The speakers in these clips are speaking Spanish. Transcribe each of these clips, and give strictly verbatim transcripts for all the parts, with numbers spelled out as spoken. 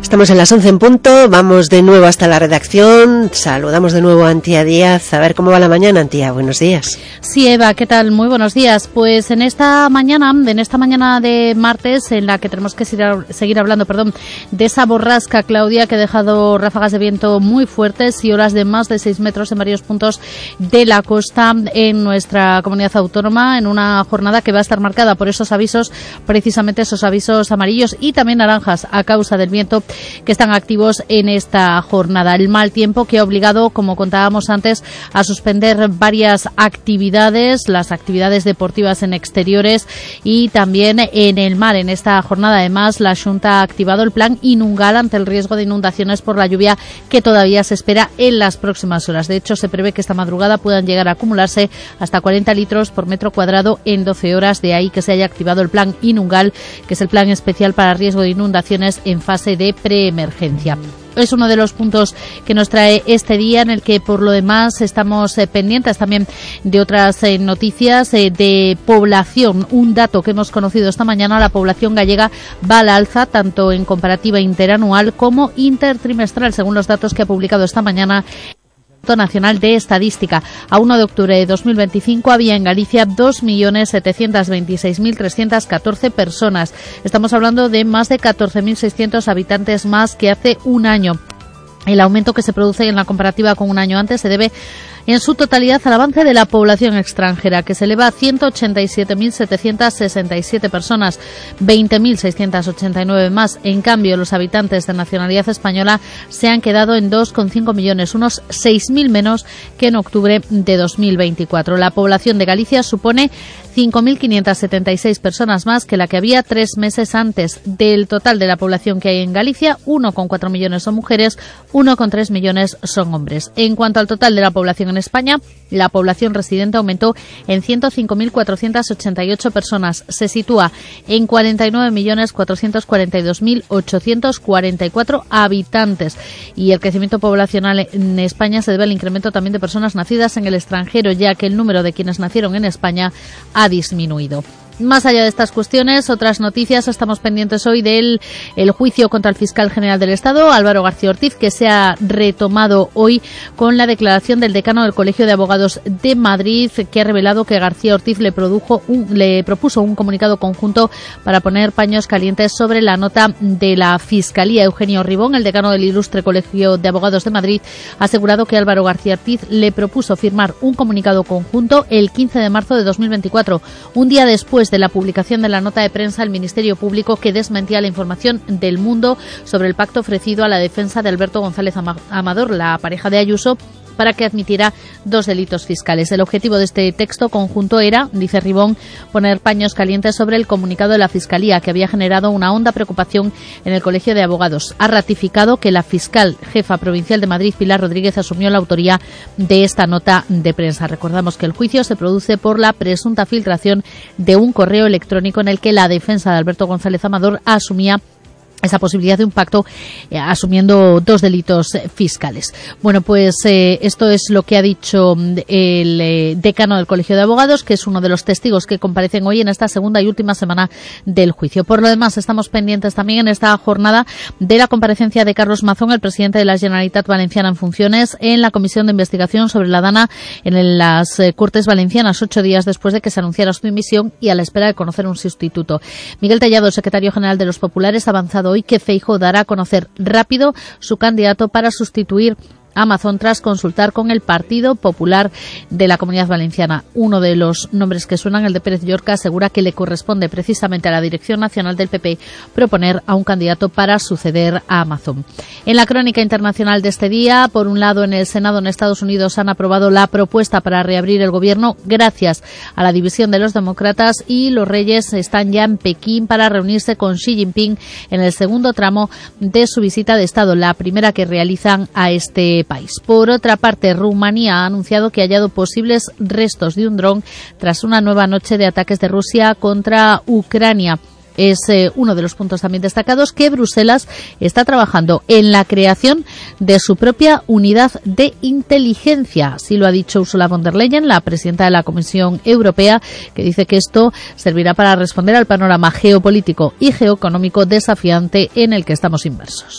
Estamos en las once en punto, vamos de nuevo hasta la redacción, saludamos de nuevo a Antía Díaz, a ver cómo va la mañana, Antía, buenos días. Sí, Eva, ¿qué tal? Muy buenos días. Pues en esta mañana, en esta mañana de martes, en la que tenemos que seguir hablando, perdón, de esa borrasca, Claudia, que ha dejado ráfagas de viento muy fuertes y olas de más de seis metros en varios puntos de la costa en nuestra comunidad autónoma, en una jornada que va a estar marcada por esos avisos, precisamente esos avisos amarillos y también naranjas a causa del viento que están activos en esta jornada. El mal tiempo que ha obligado, como contábamos antes, a suspender varias actividades, las actividades deportivas en exteriores y también en el mar. En esta jornada, además, la Xunta ha activado el plan Inungal ante el riesgo de inundaciones por la lluvia que todavía se espera en las próximas horas. De hecho, se prevé que esta madrugada puedan llegar a acumularse hasta cuarenta litros por metro cuadrado en doce horas. De ahí que se haya activado el plan Inungal, que es el plan especial para riesgo de inundaciones en fase de preemergencia. Es uno de los puntos que nos trae este día, en el que por lo demás estamos eh, pendientes también de otras eh, noticias eh, de población. Un dato que hemos conocido esta mañana: la población gallega va al alza tanto en comparativa interanual como intertrimestral, según los datos que ha publicado esta mañana Nacional de Estadística. A uno de octubre de dos mil veinticinco había en Galicia dos millones setecientos veintiséis mil trescientos catorce personas. Estamos hablando de más de catorce mil seiscientos habitantes más que hace un año. El aumento que se produce en la comparativa con un año antes se debe en su totalidad al avance de la población extranjera, que se eleva a ciento ochenta y siete mil setecientos sesenta y siete personas, veinte mil seiscientos ochenta y nueve más. En cambio, los habitantes de nacionalidad española se han quedado en dos coma cinco millones, unos seis mil menos que en octubre de dos mil veinticuatro. La población de Galicia supone cinco mil quinientos setenta y seis personas más que la que había tres meses antes. Del total de la población que hay en Galicia, uno coma cuatro millones son mujeres, uno coma tres millones son hombres. En cuanto al total de la población en España, la población residente aumentó en ciento cinco mil cuatrocientos ochenta y ocho personas. Se sitúa en cuarenta y nueve millones cuatrocientos cuarenta y dos mil ochocientos cuarenta y cuatro habitantes. Y el crecimiento poblacional en España se debe al incremento también de personas nacidas en el extranjero, ya que el número de quienes nacieron en España ha disminuido. Más allá de estas cuestiones, otras noticias, estamos pendientes hoy del el juicio contra el fiscal general del Estado, Álvaro García Ortiz, que se ha retomado hoy con la declaración del decano del Colegio de Abogados de Madrid, que ha revelado que García Ortiz le produjo un, le propuso un comunicado conjunto para poner paños calientes sobre la nota de la Fiscalía. Eugenio Ribón, el decano del Ilustre Colegio de Abogados de Madrid, ha asegurado que Álvaro García Ortiz le propuso firmar un comunicado conjunto el quince de marzo de dos mil veinticuatro, un día después de la publicación de la nota de prensa del Ministerio Público que desmentía la información del Mundo sobre el pacto ofrecido a la defensa de Alberto González Amador, la pareja de Ayuso, para que admitiera dos delitos fiscales. El objetivo de este texto conjunto era, dice Ribón, poner paños calientes sobre el comunicado de la Fiscalía, que había generado una honda preocupación en el Colegio de Abogados. Ha ratificado que la fiscal jefa provincial de Madrid, Pilar Rodríguez, asumió la autoría de esta nota de prensa. Recordamos que el juicio se produce por la presunta filtración de un correo electrónico en el que la defensa de Alberto González Amador asumía esa posibilidad de un pacto eh, asumiendo dos delitos eh, fiscales. Bueno, pues eh, esto es lo que ha dicho el eh, decano del Colegio de Abogados, que es uno de los testigos que comparecen hoy en esta segunda y última semana del juicio. Por lo demás, estamos pendientes también en esta jornada de la comparecencia de Carlos Mazón, el presidente de la Generalitat Valenciana en funciones, en la Comisión de Investigación sobre la Dana en las eh, Cortes Valencianas, ocho días después de que se anunciara su dimisión y a la espera de conocer un sustituto. Miguel Tellado, secretario general de los Populares, ha avanzado hoy que Feijóo dará a conocer rápido su candidato para sustituir a Mazón tras consultar con el Partido Popular de la Comunidad Valenciana. Uno de los nombres que suenan, el de Pérez Llorca, asegura que le corresponde precisamente a la Dirección Nacional del P P proponer a un candidato para suceder a Mazón. En la crónica internacional de este día, por un lado, en el Senado en Estados Unidos han aprobado la propuesta para reabrir el gobierno gracias a la división de los demócratas, y los reyes están ya en Pekín para reunirse con Xi Jinping en el segundo tramo de su visita de Estado, la primera que realizan a este país. Por otra parte, Rumanía ha anunciado que ha hallado posibles restos de un dron tras una nueva noche de ataques de Rusia contra Ucrania. Es eh, uno de los puntos también destacados, que Bruselas está trabajando en la creación de su propia unidad de inteligencia. Así lo ha dicho Ursula von der Leyen, la presidenta de la Comisión Europea, que dice que esto servirá para responder al panorama geopolítico y geoeconómico desafiante en el que estamos inmersos.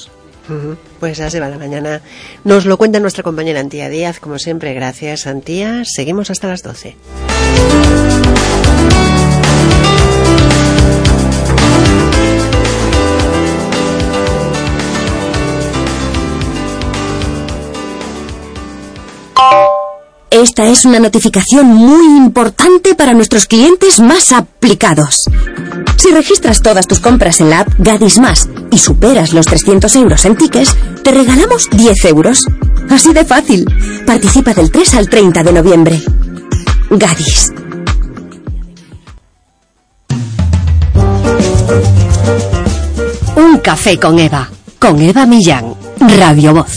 Uh-huh. Pues así va la mañana. Nos lo cuenta nuestra compañera Antía Díaz, como siempre. Gracias, Antía. Seguimos hasta las doce. Esta es una notificación muy importante para nuestros clientes más aplicados. Si registras todas tus compras en la app Gadis Más y superas los trescientos euros en tickets, te regalamos diez euros. Así de fácil. Participa del tres al treinta de noviembre. Gadis. Un café con Eva. Con Eva Millán. Radio Voz.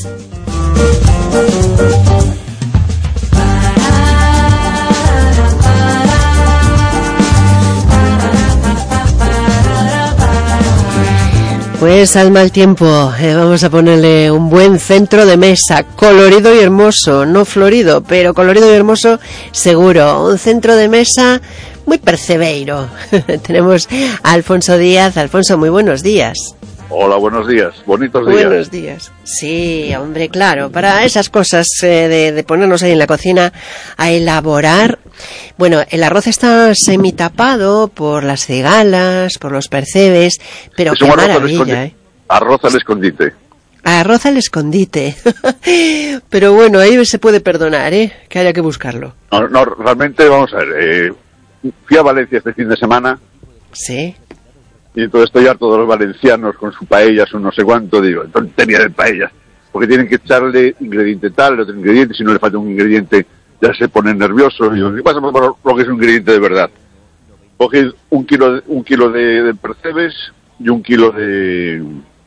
Pues al mal tiempo, eh, vamos a ponerle un buen centro de mesa, colorido y hermoso, no florido, pero colorido y hermoso seguro. Un centro de mesa muy percebeiro. Tenemos a Alfonso Díaz. Alfonso, muy buenos días. Hola, buenos días, bonitos días. Buenos días. Sí, hombre, claro, para esas cosas eh, de, de ponernos ahí en la cocina a elaborar. Bueno, el arroz está semitapado por las cigalas, por los percebes, pero es qué un arroz maravilla, al ¿eh? Arroz al escondite. Arroz al escondite. Pero bueno, ahí se puede perdonar, ¿eh? Que haya que buscarlo. No, no, realmente, vamos a ver, eh, fui a Valencia este fin de semana. Sí. Y entonces estoy harto de los valencianos con su paella, su no sé cuánto, digo, tontería de paellas, porque tienen que echarle ingrediente tal, otro ingrediente, si no le falta un ingrediente ya se ponen nerviosos. Y digo, ¿qué pasa por lo que es un ingrediente de verdad? Coged un kilo de, un kilo de, de percebes y un kilo de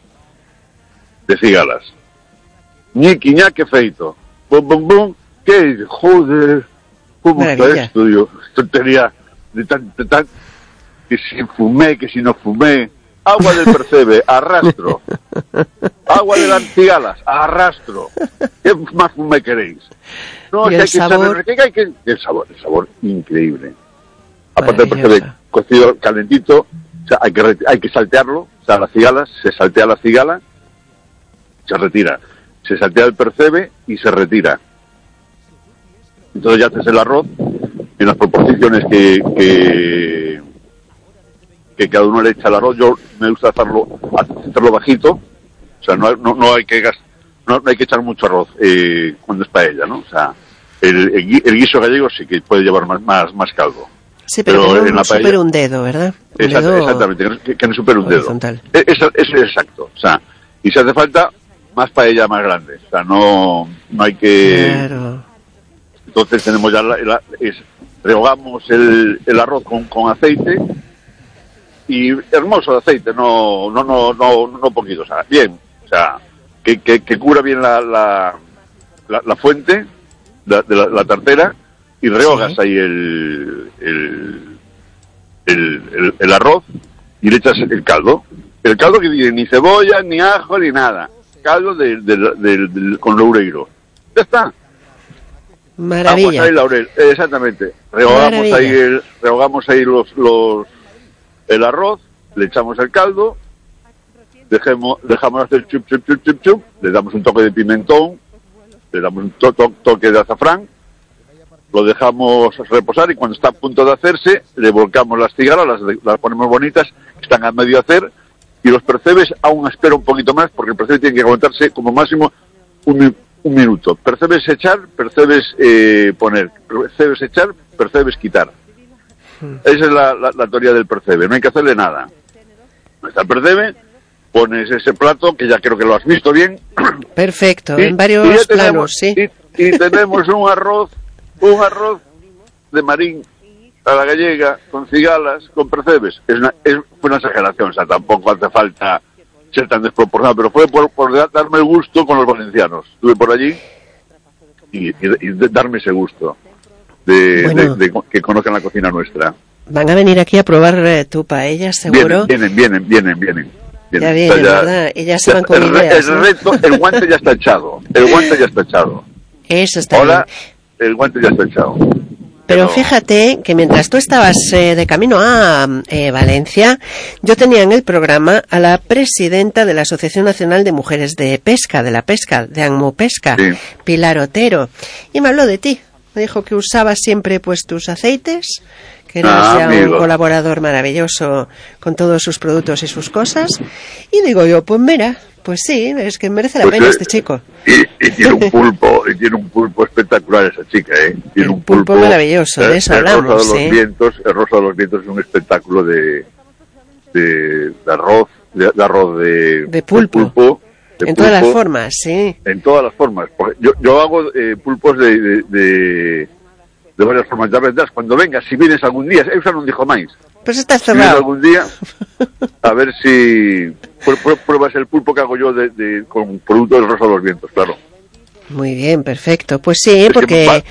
de cigalas. Ñiqui, ñaque feito. Bum, bum, bum. ¿Qué? Joder, ¿cómo Maravilla. está esto? Digo, tontería de tan, de tan, que si fumé, que si no fumé. Agua del percebe, arrastro. Agua de las cigalas, arrastro. ¿Qué más fumé queréis? No, ¿Y que el hay que sabor? saber, que hay que... El sabor, el sabor increíble. Aparte del percebe cocido calentito, o sea, hay que, re- hay que saltearlo, o sea, las cigalas, se saltea la cigala, se retira. Se saltea el percebe y se retira. Entonces ya haces el arroz en las proporciones que, que, que cada uno le echa al arroz. Yo me gusta hacerlo, hacerlo bajito, o sea, no, no, no hay que gas, no, no hay que echar mucho arroz eh, cuando es paella, ¿no? O sea, el, el, gui- el guiso gallego sí que puede llevar más, más, más caldo. Sí, pero, Pero que no en la paella- supere un dedo, ¿verdad? Un Exact- dedo exactamente, que no, que, que no supere un dedo. horizontal. E- Eso es exacto, o sea, y si hace falta, más paella más grande, o sea, no, no hay que... Claro. Entonces tenemos ya, la, la- es, rehogamos el, el arroz con, con aceite, y hermoso el aceite, no, no, no, no, no poquito, o sea, bien, o sea, que, que, que cubra bien la, la, la, la fuente la, de la, la tartera, y rehogas Sí. ahí el, el, el, el, el arroz, y le echas el caldo. El caldo que tiene ni cebolla, ni ajo, ni nada. Caldo de, de, de- de- con loureiro. Ya está. Maravilla. Aguas ahí laurel, exactamente. Rehogamos Maravilla. ahí, el, rehogamos ahí los, los, el arroz, le echamos el caldo, dejemos, dejamos hacer chup, chup, chup, chup, chup, le damos un toque de pimentón, le damos un to- to- toque de azafrán, lo dejamos reposar y cuando está a punto de hacerse, le volcamos las cigalas, las, de- las ponemos bonitas, están a medio hacer, y los percebes aún espera un poquito más, porque el percebe tiene que aguantarse como máximo un, mi- un minuto. Percebes echar, percebes eh, poner, percebes echar, percebes quitar. Esa es la, la, la teoría del percebe, no hay que hacerle nada. No está el percebe, pones ese plato, que ya creo que lo has visto bien. Perfecto, Y- en y varios ya planos, tenemos, sí. Y, y tenemos un arroz, un arroz de marín a la gallega, con cigalas, con percebes. Es una, es una exageración, o sea, tampoco hace falta ser tan desproporcionado, pero fue por, por da- darme el gusto con los valencianos. Estuve por allí y, y- y de- darme ese gusto de, Bueno. de- de que conozcan la cocina nuestra. Van a venir aquí a probar eh, tu paella, seguro. Vienen, vienen, vienen, vienen. vienen. Ya O vienen, sea, ¿verdad? Y ya se van con el, re- ideas, el ¿no? reto, el guante ya está echado. El guante ya está echado. Eso está Hola, bien. el guante ya está echado. Pero fíjate que mientras tú estabas eh, de camino a eh, Valencia, yo tenía en el programa a la presidenta de la Asociación Nacional de Mujeres de Pesca, de la Pesca, de Anmopesca, sí. Pilar Otero, y me habló de ti. Me dijo que usabas siempre pues tus aceites, que eras ah, ya amigo. un colaborador maravilloso con todos sus productos y sus cosas. Y digo yo, pues mira, pues sí, es que merece la pues pena eh, este chico. Y, y tiene un pulpo, y tiene un pulpo espectacular esa chica, ¿eh? Tiene el un pulpo, pulpo maravilloso, de eso el, hablamos, el Rosa de los ¿eh? Vientos, el Rosa de los Vientos es un espectáculo de, de, de arroz, de, de arroz de, de pulpo. De pulpo de en pulpo, todas las formas, sí. En todas las formas. Yo, yo hago eh, pulpos de, de, de, de varias formas. Ya vendrás, cuando vengas, si vienes algún día, eso no dijo más. Pues está cerrado. Si vienes algún día, a ver si pruebas el pulpo que hago yo de, de, con productos del Rosa de los Vientos, claro. Muy bien, perfecto. Pues sí, es porque va,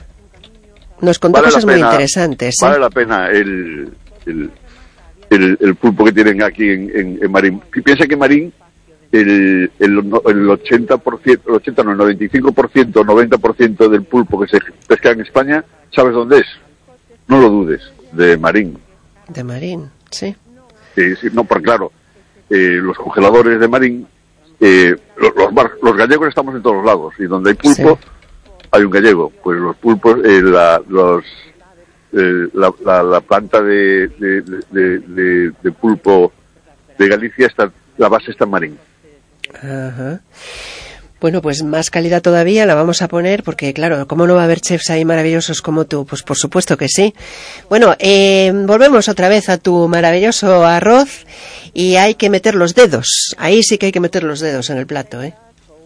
nos contó vale cosas pena, muy interesantes. Vale ¿eh? la pena el, el, el, el pulpo que tienen aquí en, en, en Marín. Piensa que Marín, el, el, el ochenta por ciento, el ochenta, no, el noventa y cinco por ciento, noventa por ciento del pulpo que se pesca en España, ¿sabes dónde es? No lo dudes, de Marín. De Marín, sí. Sí, sí, no, porque claro, eh, los congeladores de Marín, eh, los, los, bar, los gallegos estamos en todos lados, y donde hay pulpo, sí. hay un gallego. Pues los pulpos, eh, la, los, eh, la, la, la planta de, de, de, de, de pulpo de Galicia, está, la base está en Marín. Ajá. Bueno, pues más calidad todavía la vamos a poner, porque claro, ¿cómo no va a haber chefs ahí maravillosos como tú? Pues por supuesto que sí. Bueno, eh, volvemos otra vez a tu maravilloso arroz y hay que meter los dedos. Ahí sí que hay que meter los dedos en el plato, ¿eh?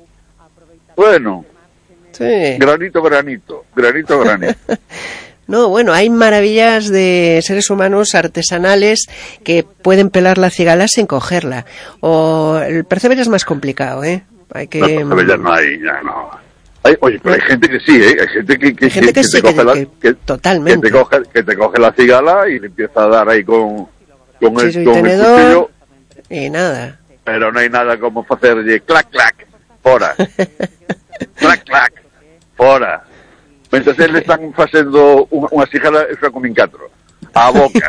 Bueno, sí. Granito, granito, granito, granito. No, bueno, hay maravillas de seres humanos artesanales que pueden pelar la cigala sin cogerla. O el perceber es más complicado, ¿eh? Hay que... No, ya no hay, ya no. Hay, oye, pero hay gente que sí, ¿eh? Hay gente que, que, hay gente que, que, que sí, te coge que, la, que, que, totalmente. Que te, coge, que te coge la cigala y le empieza a dar ahí con, con, el, con tenedor, el cuchillo. Y nada. Pero no hay nada como hacerle clac, clac, fora. clac, clac, fora. Mientras él le están haciendo una, una cigala, eso con incatro. A boca.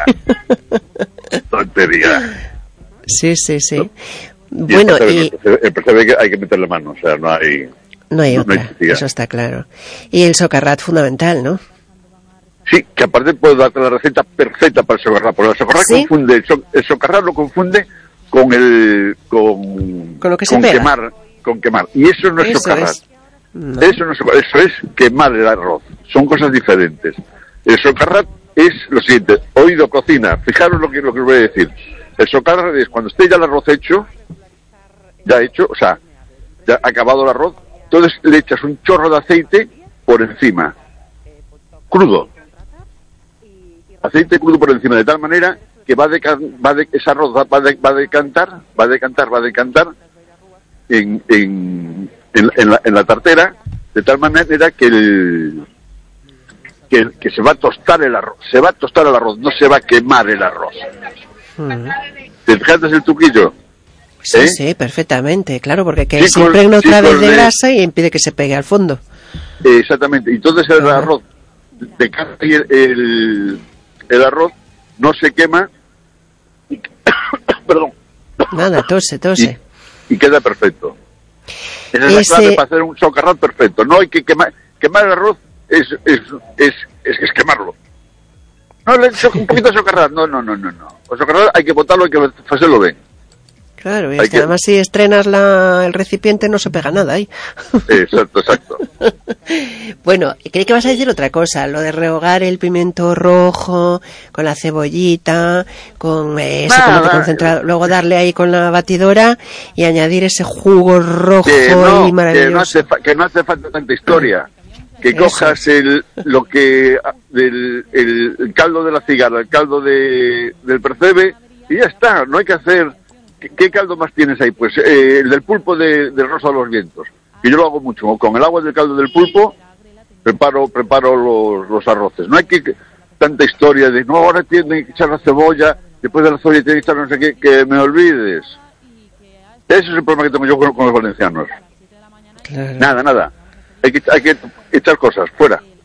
Tontería. Sí, sí, sí. ¿No? Bueno, y... El percebe que hay que meterle mano, o sea, no hay... No hay otra, no hay eso está claro. Y el socarrat fundamental, ¿no? Sí, que aparte puedo darte la receta perfecta para el socarrat, porque el socarrat ¿sí? confunde, el, so, el socarrat lo confunde con el... Con, con lo que con se pega. quemar, con quemar. Y eso no es eso socarrat. Es. No. Eso no es socarrat, eso es quemar el arroz. Son cosas diferentes. El socarrat es lo siguiente, oído, cocina, fijaros lo que, lo que os voy a decir. El socarrat es cuando esté ya el arroz hecho, ya hecho, o sea, ya acabado el arroz, entonces le echas un chorro de aceite por encima, crudo, aceite crudo por encima, de tal manera que va de, va de ese arroz va, va, de, va a decantar, va a decantar, va a decantar en, en, en, en, la, en la tartera, de tal manera que el que, que se va a tostar el arroz, se va a tostar el arroz, no se va a quemar el arroz. Uh-huh. ¿Te fijaste el truquillo? Sí, ¿eh? Sí, perfectamente, claro, porque que chicos, se impregna otra vez de grasa y impide que se pegue al fondo. Exactamente, y entonces el uh-huh. arroz, de el, el, el arroz no se quema, y, perdón. Nada, tose, tose. Y, y queda perfecto. Esa es Ese... la clave para hacer un socarrat perfecto. No hay que quemar, quemar el arroz es, es, es, es, es quemarlo. No, le echo un poquito de socarrat, no, no, no, no, no. El socarrat hay que botarlo, hay que hacerlo bien. Claro, y es que además si estrenas la, el recipiente no se pega nada ahí. Exacto, exacto. Bueno, creí que vas a decir otra cosa, lo de rehogar el pimiento rojo con la cebollita, con eh, ese nah, tomate nah, concentrado, luego darle ahí con la batidora y añadir ese jugo rojo que no, y maravilloso. Que no, hace fa- que no hace falta tanta historia. Que Eso. cojas el lo que del el, el caldo de la cigala, el caldo de del percebe y ya está, no hay que hacer. ¿Qué, qué caldo más tienes ahí? Pues eh, el del pulpo de, del Rosa de los Vientos, que yo lo hago mucho, con el agua del caldo del pulpo preparo preparo los, los arroces. No hay que tanta historia de no, ahora tienen que echar la cebolla, después de la cebolla tienen que echar no sé qué, que me olvides. Ese es el problema que tengo yo con, con los valencianos. Claro. Nada, nada. Hay que, hay que echar cosas, fuera.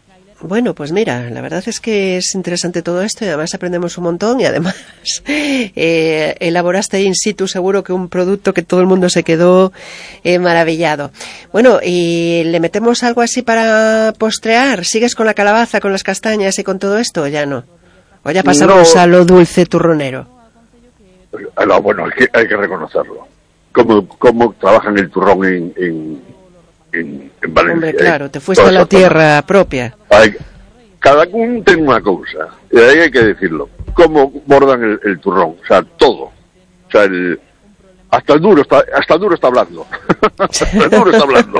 Bueno, pues mira, la verdad es que es interesante todo esto y además aprendemos un montón y además eh, elaboraste in situ seguro que un producto que todo el mundo se quedó eh, maravillado. Bueno, ¿y le metemos algo así para postrear? ¿Sigues con la calabaza, con las castañas y con todo esto o ya no? ¿O ya pasamos no. a lo dulce turronero? No, bueno, hay que, hay que reconocerlo. ¿Cómo, cómo trabajan el turrón en... en... En, en Valencia. Hombre, claro, te fuiste a la tierra zona. propia. Hay, cada uno tiene una cosa, y ahí hay que decirlo. Cómo bordan el, el turrón, o sea, todo. O sea, el, hasta el duro está, hasta el duro está hablando. Hasta el duro está hablando.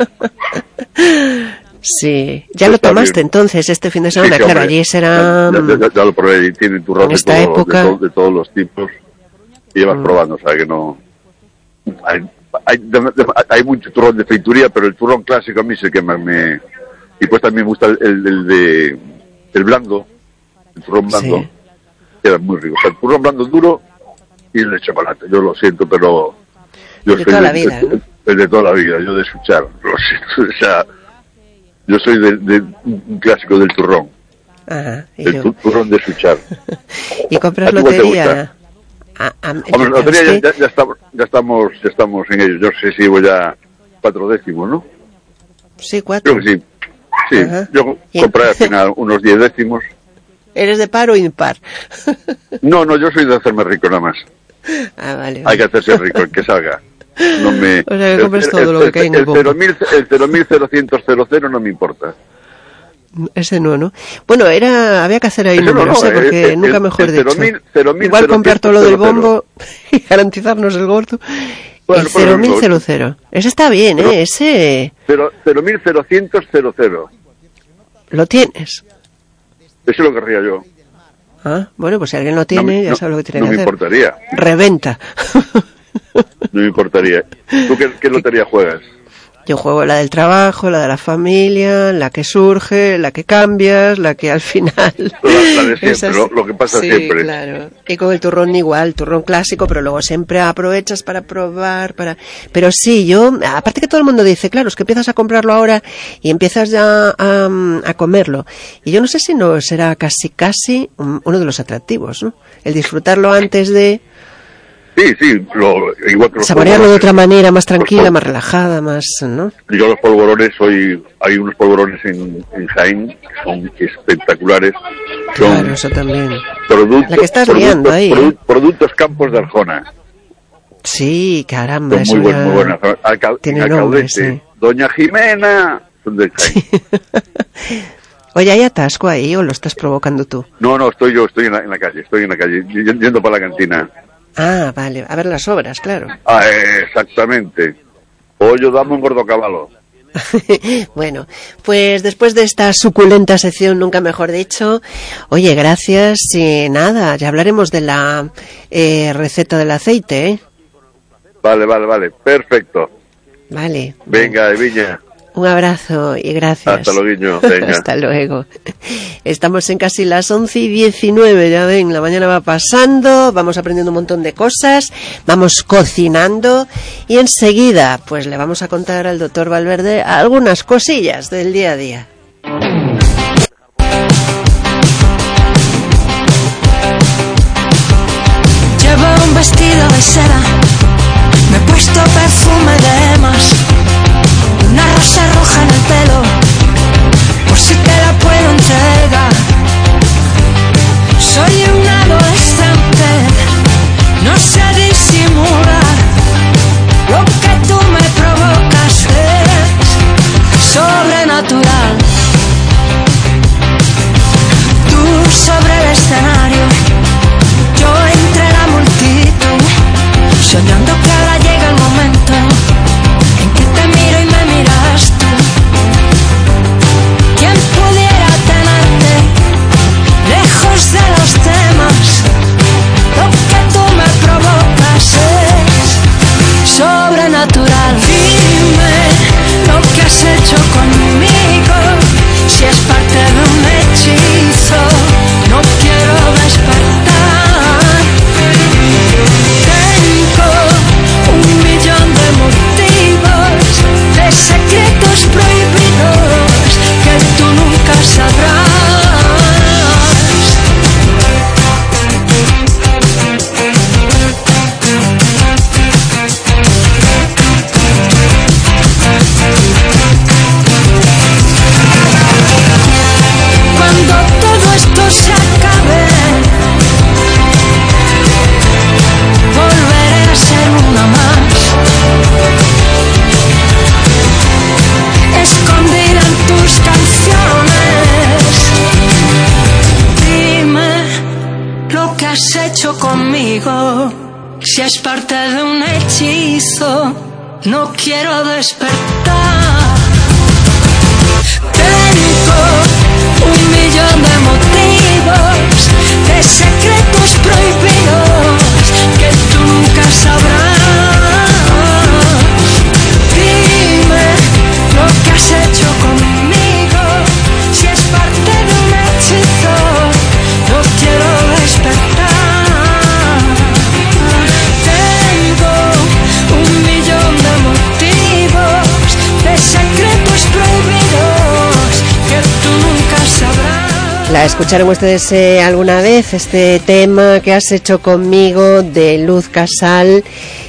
Sí, ya lo tomaste bien. Entonces este fin de semana, sí, claro, hombre, allí será... Ya, ya, ya, ya lo probé, y tiene turrón de, todo, época... de, todo, de todos los tipos, y llevas mm. probando, o sea, que no... Hay, Hay, de, de, hay mucho turrón de feituría, pero el turrón clásico a mí es el que más me... Y pues también me gusta el, el, el de... El blando, el turrón blando, sí. Queda muy rico. O sea, el turrón blando duro y el de chocolate. Yo lo siento, pero... Yo de soy toda de, la vida, de, ¿no? de, de toda la vida, yo de escuchar. Lo siento, o sea... Yo soy de, de un clásico del turrón. Ajá, y el yo... turrón de escuchar. ¿Y compras lotería? Ah, ah, Hombre, la lotería ya, ya, ya, estamos, ya estamos ya estamos en ello. Yo sé si voy ya cuatro décimos, ¿no? Sí, cuatro. Creo que sí. Sí, Ajá. Yo compré al final unos diez décimos. ¿Eres de par o impar? No, no, yo soy de hacerme rico nada más. Ah, vale. vale. Hay que hacerse rico, el que salga. No me... O sea, que compres el, todo el, lo que cae en el, el cero mil, el cero mil cero cero no me importa. Ese no, ¿no? Bueno, era había que hacer ahí números, no, no, ¿eh? Porque el, nunca el, mejor el dicho. mil, cero mil, Igual comprar todo lo del bombo y garantizarnos el gordo. Bueno, el cero mil cero cero. Ese está bien, ¿eh? Pero, Ese... cero mil cero cero cero. ¿Lo tienes? Eso lo querría yo. Ah, bueno, pues si alguien lo tiene, no, ya no, sabe lo que tiene no que hacer. No me importaría. Reventa. No me importaría. ¿Tú qué, qué lotería juegas? Yo juego la del trabajo, la de la familia, la que surge, la que cambias, la que al final... La, la de siempre, lo, lo que pasa sí, siempre. Claro. Y con el turrón igual, turrón clásico, pero luego siempre aprovechas para probar, para... Pero sí, yo, aparte que todo el mundo dice, claro, es que empiezas a comprarlo ahora y empiezas ya a, a comerlo. Y yo no sé si no será casi, casi uno de los atractivos, ¿no? El disfrutarlo antes de... Sí, sí, lo, igual que los saborearlo de otra manera, más tranquila, más relajada, más, ¿no? Yo los polvorones, hoy hay unos polvorones en, en Jaén que son espectaculares. Son claro, eso también. Productos, la que estás productos, liando ahí. Produ, productos Campos de Arjona. Sí, caramba, son eso muy, ya... buen, muy buenas. Alca, tiene nombre, sí. Doña Jimena, son de Jaén. Sí. Oye, ¿hay atasco ahí o lo estás provocando tú? No, no, estoy yo, estoy en la, en la calle, estoy en la calle, yendo para la cantina. Ah, vale, a ver las obras, claro. Ah, exactamente. Oye, dame un gordo caballo. Bueno, pues después de esta suculenta sección, nunca mejor dicho, oye, gracias y nada, ya hablaremos de la eh, receta del aceite, ¿eh? Vale, vale, vale, perfecto. Vale. Venga, Viña. Un abrazo y gracias. Hasta luego. Venga. Hasta luego. Estamos en casi las once y diecinueve, ya ven, la mañana va pasando, vamos aprendiendo un montón de cosas, vamos cocinando y enseguida pues le vamos a contar al doctor Valverde algunas cosillas del día a día. Llevo un vestido de seda, me he puesto perfume de más. Una rosa roja en el pelo, por si te la puedo entregar. Soy un adolescente, no sé disimular. Lo que tú me provocas es sobrenatural. Tú sobre el escenario, yo entre la multitud. conmigo. Si es parte de un hechizo, no quiero despertar. Tengo un millón de motivos, de secretos prohibidos que tú nunca sabrás. Dime lo que has hecho conmigo. Si es parte de un hechizo, no quiero despertar. Tengo un millón de motivos, de secretos prohibidos que tú nunca sabrás. ¿La escucharon ustedes eh, alguna vez? Este tema que has hecho conmigo, de Luz Casal.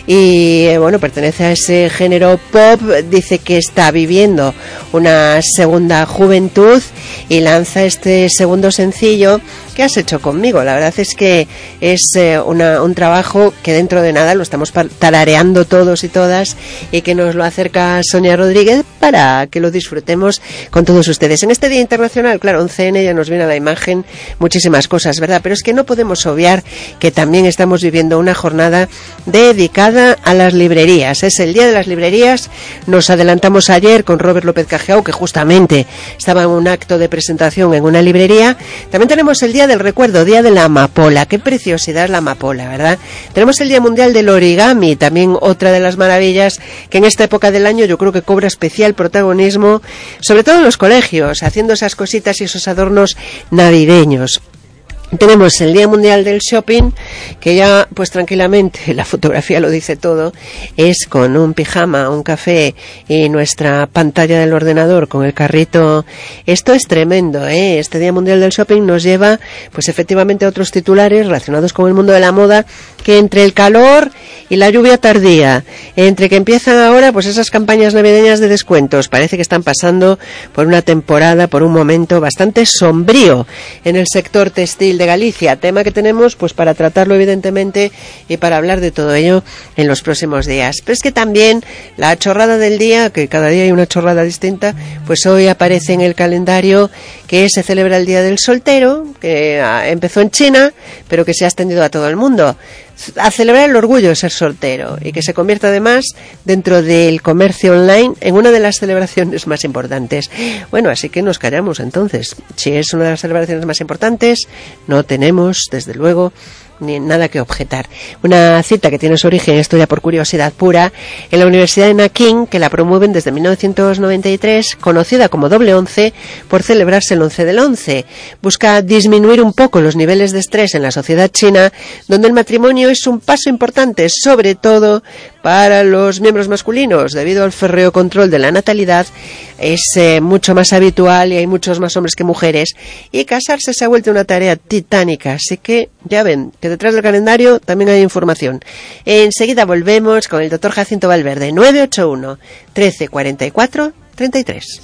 Y eh, bueno, pertenece a ese género pop. Dice que está viviendo una segunda juventud y lanza este segundo sencillo, ¿qué has hecho conmigo? La verdad es que es eh, una, un trabajo que dentro de nada lo estamos tarareando todos y todas, y que nos lo acerca Sonia Rodríguez para que lo disfrutemos con todos ustedes. En este Día Internacional, claro, once ene ya nos viene a la imagen muchísimas cosas, ¿verdad? Pero es que no podemos obviar que también estamos viviendo una jornada dedicada a las librerías. Es el Día de las Librerías. Nos adelantamos ayer con Robert López Cajiao, que justamente estaba en un acto de presentación en una librería. También tenemos el Día del Recuerdo, Día de la Amapola. Qué preciosidad es la amapola, ¿verdad? Tenemos el Día Mundial del Origami, también otra de las maravillas que en esta época del año yo creo que cobra especial protagonismo, sobre todo en los colegios, haciendo esas cositas y esos adornos navideños. Tenemos el Día Mundial del Shopping, que ya pues tranquilamente, la fotografía lo dice todo, es con un pijama, un café y nuestra pantalla del ordenador con el carrito. Esto es tremendo, ¿eh? Este Día Mundial del Shopping nos lleva pues efectivamente a otros titulares relacionados con el mundo de la moda, que entre el calor y la lluvia tardía, entre que empiezan ahora pues esas campañas navideñas de descuentos, parece que están pasando por una temporada, por un momento bastante sombrío en el sector textil de Galicia, tema que tenemos pues para tratarlo evidentemente y para hablar de todo ello en los próximos días. Pero es que también la chorrada del día, que cada día hay una chorrada distinta, pues hoy aparece en el calendario que se celebra el Día del Soltero, que empezó en China, pero que se ha extendido a todo el mundo, a celebrar el orgullo de ser soltero, y que se convierte además dentro del comercio online en una de las celebraciones más importantes. Bueno, así que nos callamos entonces. Si es una de las celebraciones más importantes, no tenemos, desde luego, ni nada que objetar. Una cita que tiene su origen, esto ya por curiosidad pura, en la Universidad de Nankín, que la promueven desde mil novecientos noventa y tres, conocida como Doble Once, por celebrarse el once del once. Busca disminuir un poco los niveles de estrés en la sociedad china, donde el matrimonio es un paso importante, sobre todo para los miembros masculinos. Debido al férreo control de la natalidad, es eh, mucho más habitual y hay muchos más hombres que mujeres, y casarse se ha vuelto una tarea titánica. Así que ya ven que detrás del calendario también hay información. Enseguida volvemos con el doctor Jacinto Valverde. Nueve ocho uno, trece, cuarenta y cuatro, treinta y tres.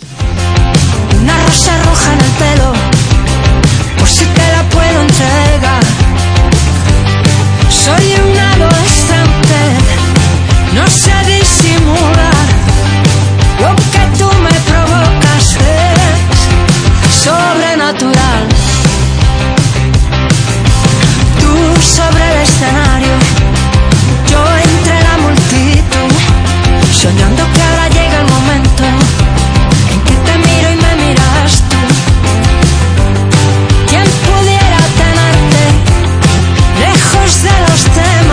Una rosa roja en el pelo, por si te la puedo entregar. Soy un adolescente, no sé disimular. Lo que tú me provocas es sobrenatural. Tú sobre el escenario, yo entre la multitud, soñando que ahora llega el momento en que te miro y me miras tú. ¿Quién pudiera tenerte lejos de los temas?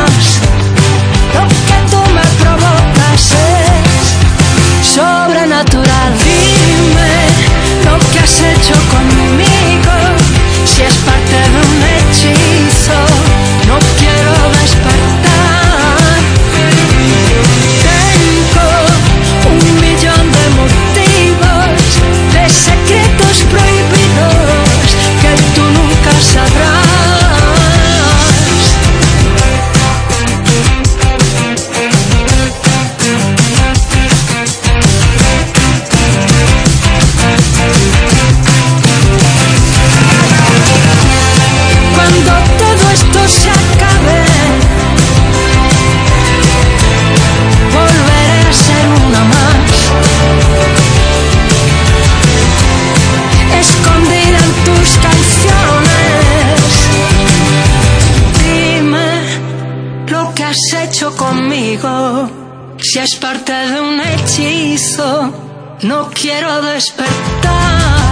lo que has hecho conmigo. Si es parte de un hechizo, no quiero despertar.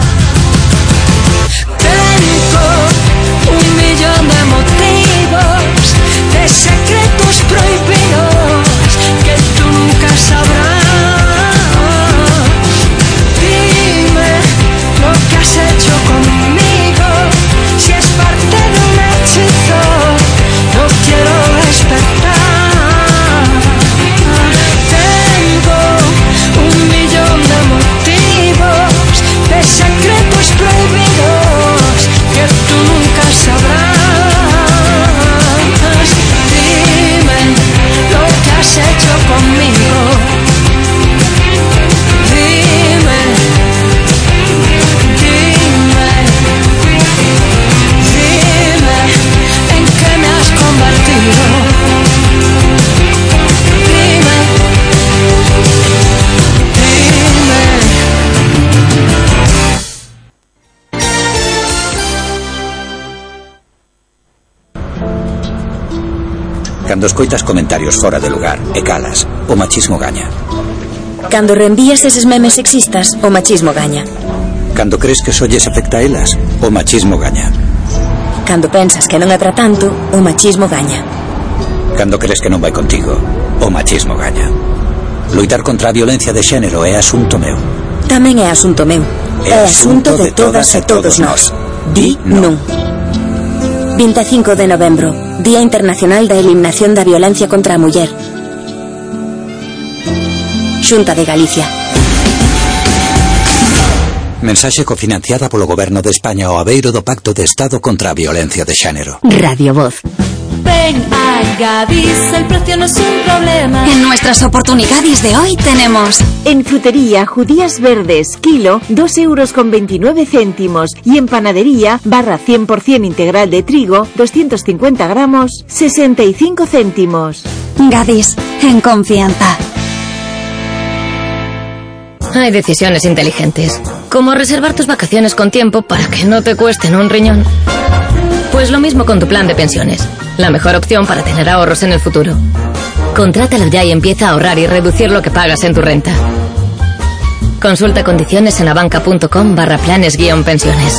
Tengo un millón de motivos, de secretos prohibidos que tú nunca sabrás. Dime lo que has hecho conmigo. Si es parte de un hechizo, no quiero despertar. Tengo un millón de motivos, de secretos prohibidos que tú nunca sabrás. Dime lo que has hecho conmigo. Dime, dime, dime en qué me has convertido. Dime, dime. Cando escoitas comentarios fora de lugar e calas, o machismo gaña. Cando reenvías eses memes sexistas, o machismo gaña. Cando crees que só lles afecta a elas, o machismo gaña. Cando pensas que non é para tanto, o machismo gaña. Cando crees que non vai contigo, o machismo gaña. Loitar contra a violencia de xénero é asunto meu. Tamén é asunto meu. É asunto de todas e todos nós. Di non. vinte e cinco de novembro, Día Internacional da Eliminación da Violencia contra a Muller. Xunta de Galicia. Mensaxe cofinanciada polo Goberno de España ao abeiro do Pacto de Estado contra a Violencia de Xénero. Radio Voz. Ven a Gadis, el precio no es un problema. En nuestras oportunidades de hoy tenemos... En frutería, judías verdes, kilo, dos euros con veintinueve céntimos. Y en panadería, barra cien por ciento integral de trigo, doscientos cincuenta gramos, sesenta y cinco céntimos. Gadis, en confianza. Hay decisiones inteligentes, como reservar tus vacaciones con tiempo para que no te cuesten un riñón. Pues lo mismo con tu plan de pensiones, la mejor opción para tener ahorros en el futuro. Contrátalo ya y empieza a ahorrar y reducir lo que pagas en tu renta. Consulta condiciones en abanca.com barra planes guión pensiones.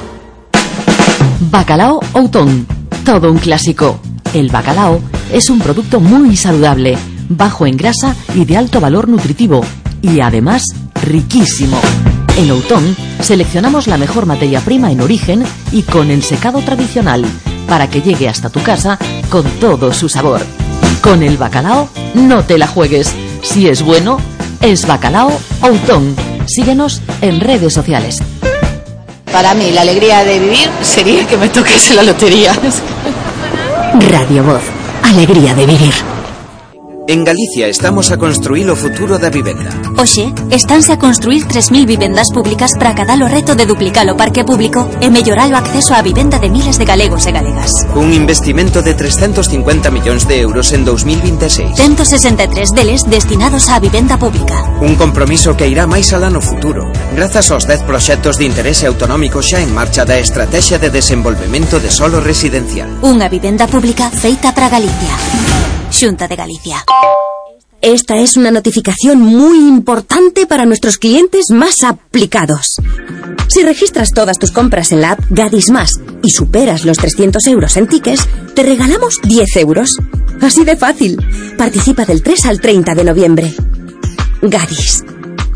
Bacalao Outón, todo un clásico. El bacalao es un producto muy saludable, bajo en grasa y de alto valor nutritivo, y además riquísimo. En Outón seleccionamos la mejor materia prima en origen y con el secado tradicional para que llegue hasta tu casa con todo su sabor. Con el bacalao no te la juegues. Si es bueno, es Bacalao Outón. Síguenos en redes sociales. Para mí la alegría de vivir sería que me toquese la lotería. Radio Voz, alegría de vivir. En Galicia estamos a construir o futuro da vivenda. Oxe, estánse a construir tres mil vivendas públicas para cadar o reto de duplicar o parque público e mellorar o acceso á vivenda de miles de galegos e galegas. Cun investimento de trescentos cincuenta millóns de euros en dos mil vinte e seis. ciento sesenta e tres deles destinados á vivenda pública. Un compromiso que irá máis alá no futuro, grazas aos dez proxectos de interese autonómico xa en marcha da Estrategia de Desenvolvemento de Solo Residencial. Unha vivenda pública feita para Galicia. Xunta de Galicia. Esta es una notificación muy importante para nuestros clientes más aplicados. Si registras todas tus compras en la app Gadis Más y superas los trescientos euros en tickets, te regalamos diez euros. Así de fácil. Participa del tres al treinta de noviembre. Gadis.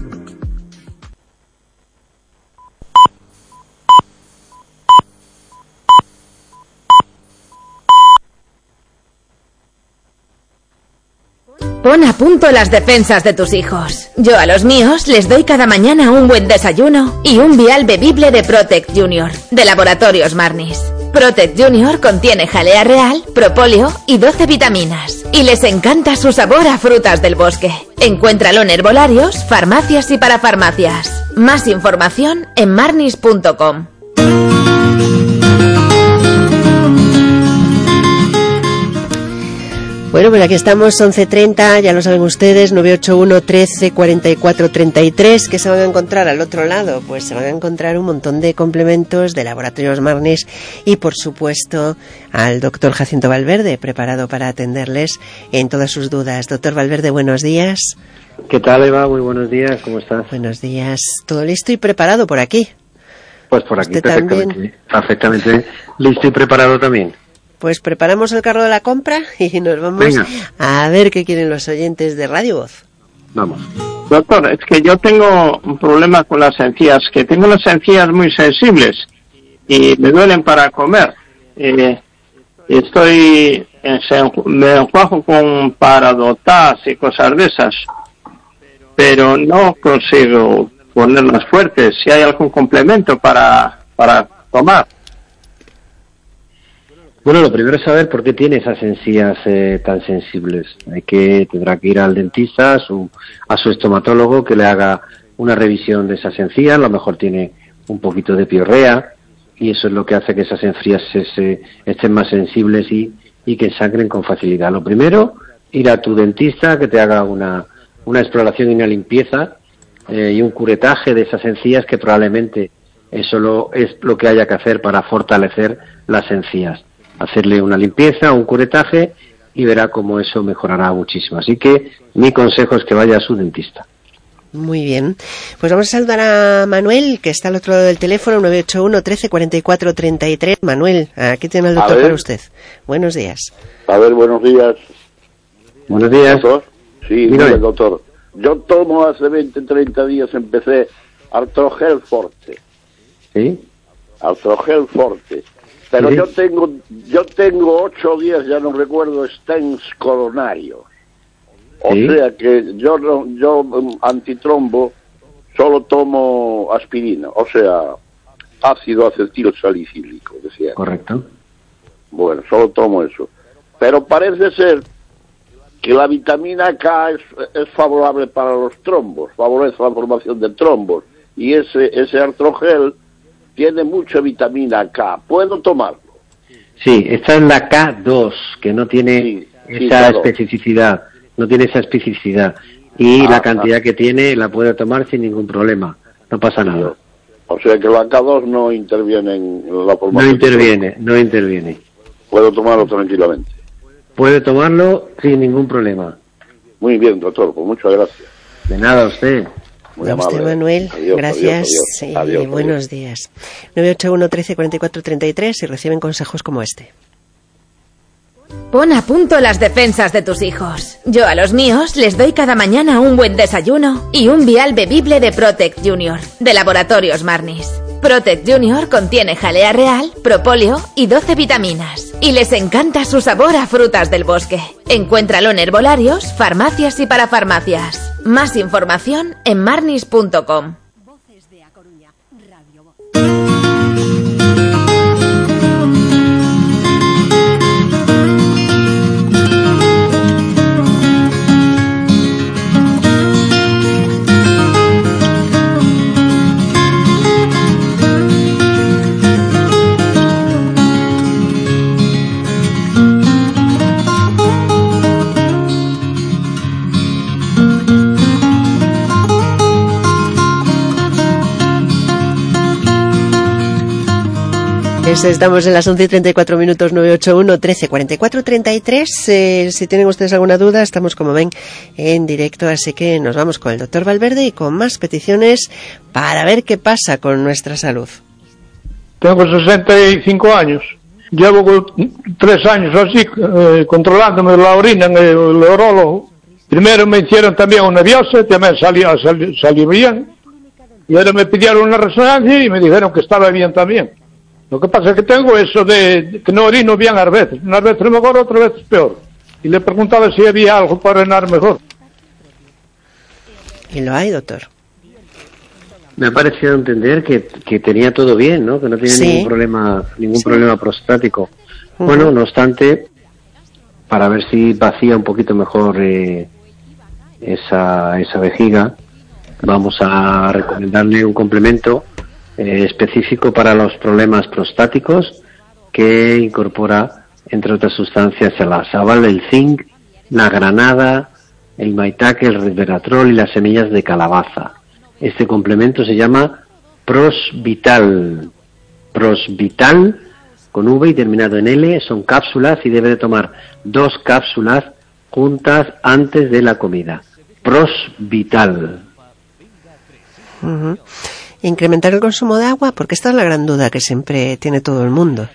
Pon a punto las defensas de tus hijos. Yo a los míos les doy cada mañana un buen desayuno y un vial bebible de Protect Junior, de Laboratorios Marnis. Protect Junior contiene jalea real, propóleo y doce vitaminas. Y les encanta su sabor a frutas del bosque. Encuéntralo en herbolarios, farmacias y parafarmacias. Más información en marnis punto com. Bueno, pues aquí estamos, once treinta, ya lo saben ustedes, nueve ocho uno, trece, cuarenta y cuatro, treinta y tres. ¿Qué se van a encontrar al otro lado? Pues se van a encontrar un montón de complementos de Laboratorios Marnis y, por supuesto, al doctor Jacinto Valverde, preparado para atenderles en todas sus dudas. Doctor Valverde, buenos días. ¿Qué tal, Eva? Muy buenos días, ¿cómo estás? Buenos días. ¿Todo listo y preparado por aquí? Pues por aquí, perfectamente, perfectamente listo y preparado también. Pues preparamos el carro de la compra y nos vamos Venga. a ver qué quieren los oyentes de Radio Voz. Vamos. Doctor, es que yo tengo un problema con las encías, que tengo las encías muy sensibles y me duelen para comer. Eh, estoy, me enjuago con Parodontax y cosas de esas, pero no consigo ponerlas fuertes. Si hay algún complemento para, para tomar. Bueno, lo primero es saber por qué tiene esas encías eh, tan sensibles. Hay que tendrá que ir al dentista, a su, a su estomatólogo, que le haga una revisión de esas encías. A lo mejor tiene un poquito de piorrea y eso es lo que hace que esas encías se, se, estén más sensibles y, y que sangren con facilidad. Lo primero, ir a tu dentista, que te haga una, una exploración y una limpieza eh, y un curetaje de esas encías, que probablemente eso lo, es lo que haya que hacer para fortalecer las encías. Hacerle una limpieza, un curetaje y verá cómo eso mejorará muchísimo. Así que mi consejo es que vaya a su dentista. Muy bien. Pues vamos a saludar a Manuel, que está al otro lado del teléfono, nueve ocho uno, trece, cuarenta y cuatro, treinta y tres. Manuel, aquí tiene el doctor para usted. Buenos días. A ver, buenos días. Buenos días. ¿Doctor? Sí, mire, doctor. Yo tomo hace veinte, treinta días, empecé Artrogel Forte. ¿Sí? Artrogel Forte. Pero ¿sí? yo tengo yo tengo ocho días, ya no recuerdo, stents coronarios. O ¿sí? sea que yo no, yo antitrombo solo tomo aspirina, o sea, ácido acetil salicílico, decía. Correcto. Bueno, solo tomo eso. Pero parece ser que la vitamina K es, es favorable para los trombos, favorece la formación de trombos. Y ese, ese Artrogel tiene mucha vitamina K. ¿Puedo tomarlo? Sí, esta es la K dos, que no tiene sí, esa sí, claro. especificidad, no tiene esa especificidad. Y ah, la cantidad ah. que tiene la puede tomar sin ningún problema, no pasa nada. O sea que la K dos no interviene en la formación. No interviene, no interviene. Puedo tomarlo tranquilamente. Puede tomarlo sin ningún problema. Muy bien, doctor, pues muchas gracias. De nada, a usted. Muy amable. Usted, Manuel, adiós, gracias adiós, adiós, adiós, y buenos adiós. días. nueve ocho uno, trece, cuarenta y cuatro, treinta y tres y reciben consejos como este. Pon a punto las defensas de tus hijos. Yo a los míos les doy cada mañana un buen desayuno y un vial bebible de Protect Junior, de Laboratorios Marnis. Protect Junior contiene jalea real, propóleo y doce vitaminas. Y les encanta su sabor a frutas del bosque. Encuéntralo en herbolarios, farmacias y parafarmacias. Más información en marnis punto com. Estamos en las once y treinta y cuatro minutos, nueve ocho uno, trece, cuarenta y cuatro, treinta y tres. Eh, si tienen ustedes alguna duda, estamos, como ven, en directo, así que nos vamos con el doctor Valverde y con más peticiones para ver qué pasa con nuestra salud. Tengo sesenta y cinco años. Llevo tres años así, eh, controlándome la orina en el urólogo. Primero me hicieron también una biopsia, también salió, salió, salió bien. Y ahora me pidieron una resonancia y me dijeron que estaba bien también. Lo que pasa es que tengo eso de que no orino bien a veces. Unas veces mejor, otras veces peor. Y le preguntaba si había algo para orinar mejor. ¿Y lo hay, doctor? Me ha parecido entender que, que tenía todo bien, ¿no? Que no tiene sí. ningún problema ningún sí. problema prostático. Uh-huh. Bueno, no obstante, para ver si vacía un poquito mejor eh, esa, esa vejiga, vamos a recomendarle un complemento Eh, específico para los problemas prostáticos que incorpora, entre otras sustancias, el azábal, el zinc la granada, el maitake, el resveratrol y las semillas de calabaza. Este complemento se llama Prosvital. Prosvital, con V y terminado en L, son cápsulas y debe de tomar dos cápsulas juntas antes de la comida. Prosvital. Uh-huh. Incrementar el consumo de agua, porque esta es la gran duda que siempre tiene todo el mundo.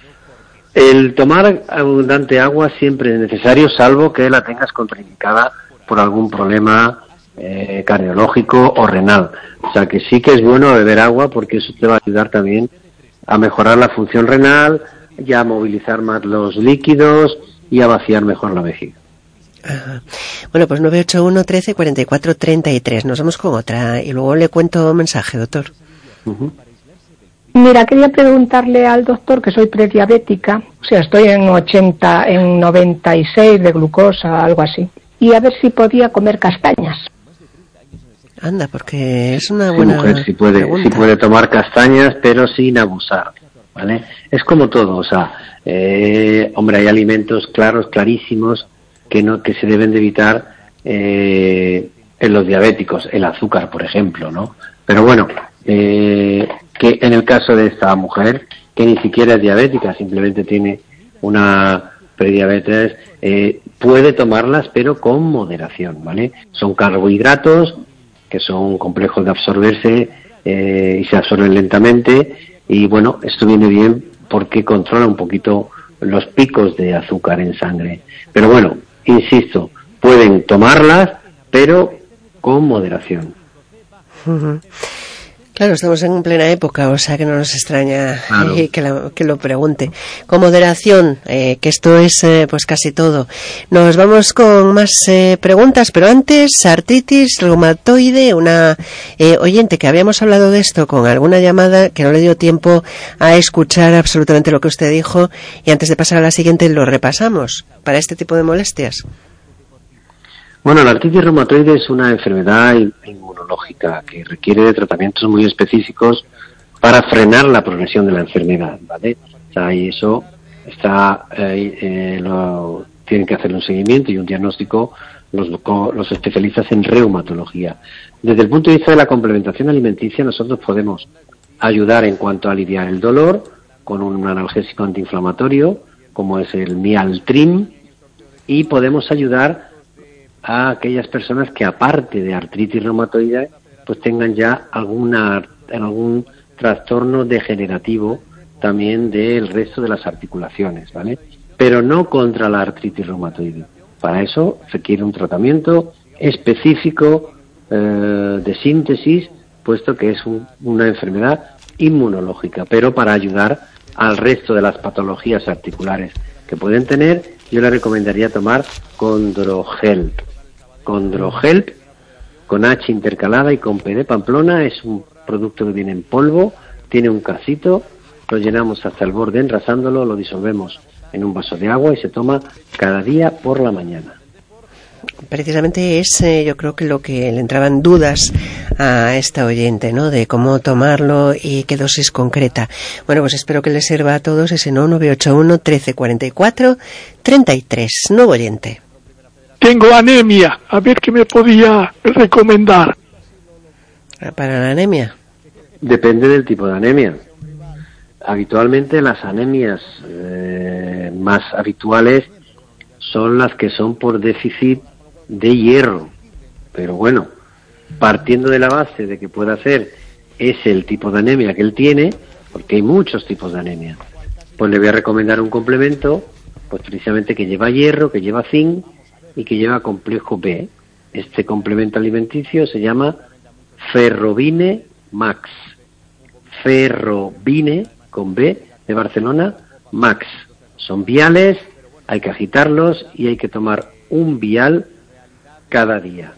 El tomar abundante agua siempre es necesario, salvo que la tengas contraindicada por algún problema eh, cardiológico o renal. O sea que sí que es bueno beber agua, porque eso te va a ayudar también a mejorar la función renal, y a movilizar más los líquidos y a vaciar mejor la vejiga. Ajá. Bueno, pues nueve ocho uno, trece, cuarenta y cuatro, treinta y tres. Nos vamos con otra y luego le cuento mensaje, doctor. Uh-huh. Mira, quería preguntarle al doctor, que soy prediabética, o sea, estoy en ochenta, en noventa y seis de glucosa, algo así, y a ver si podía comer castañas. Anda, porque es una Sí, buena mujer, sí puede, pregunta. sí puede tomar castañas, pero sin abusar, ¿vale? Es como todo, o sea, eh, hombre, hay alimentos claros, clarísimos, que no que se deben de evitar eh, en los diabéticos, el azúcar, por ejemplo, ¿no? Pero bueno, eh, que en el caso de esta mujer, que ni siquiera es diabética, simplemente tiene una prediabetes, eh, puede tomarlas, pero con moderación, ¿vale? Son carbohidratos que son complejos de absorberse eh, y se absorben lentamente, y bueno, esto viene bien porque controla un poquito los picos de azúcar en sangre. Pero bueno, insisto, pueden tomarlas, pero con moderación. Uh-huh. Claro, estamos en plena época, o sea que no nos extraña Claro. eh, que, la- que lo pregunte. Con moderación, eh, que esto es eh, pues casi todo. Nos vamos con más eh, preguntas, pero antes, artritis reumatoide, una eh, oyente que habíamos hablado de esto con alguna llamada que no le dio tiempo a escuchar absolutamente lo que usted dijo, y antes de pasar a la siguiente lo repasamos para este tipo de molestias. Bueno, la artritis reumatoide es una enfermedad inmunológica que requiere de tratamientos muy específicos para frenar la progresión de la enfermedad, ¿vale? O sea, y eso está, eh, eh, lo, tienen que hacer un seguimiento y un diagnóstico los, los especialistas en reumatología. Desde el punto de vista de la complementación alimenticia, nosotros podemos ayudar en cuanto a aliviar el dolor con un analgésico antiinflamatorio, como es el Mialtrim, y podemos ayudar a aquellas personas que, aparte de artritis reumatoide, pues tengan ya alguna algún trastorno degenerativo también del resto de las articulaciones, ¿vale? Pero no contra la artritis reumatoide. Para eso requiere un tratamiento específico eh, de síntesis, puesto que es un, una enfermedad inmunológica, pero para ayudar al resto de las patologías articulares que pueden tener, yo le recomendaría tomar Condrohelp. Condrohelp, con H intercalada y con P de Pamplona, es un producto que viene en polvo, tiene un casito, lo llenamos hasta el borde enrasándolo, lo disolvemos en un vaso de agua y se toma cada día por la mañana. Precisamente es, eh, yo creo que lo que le entraban dudas a esta oyente, ¿no? De cómo tomarlo y qué dosis concreta. Bueno, pues espero que le sirva a todos. Ese no, nueve ocho uno, trece, cuarenta y cuatro, treinta y tres. Nuevo oyente. Tengo anemia, a ver qué me podía recomendar. ¿Para la anemia? Depende del tipo de anemia. Habitualmente las anemias eh, más habituales son las que son por déficit de hierro. Pero bueno, partiendo de la base de que pueda ser ese el tipo de anemia que él tiene, porque hay muchos tipos de anemia, pues le voy a recomendar un complemento, pues precisamente que lleva hierro, que lleva zinc y que lleva complejo B. Este complemento alimenticio se llama Ferrovine Max. Ferrovine, con B, de Barcelona, Max. Son viales, hay que agitarlos y hay que tomar un vial cada día,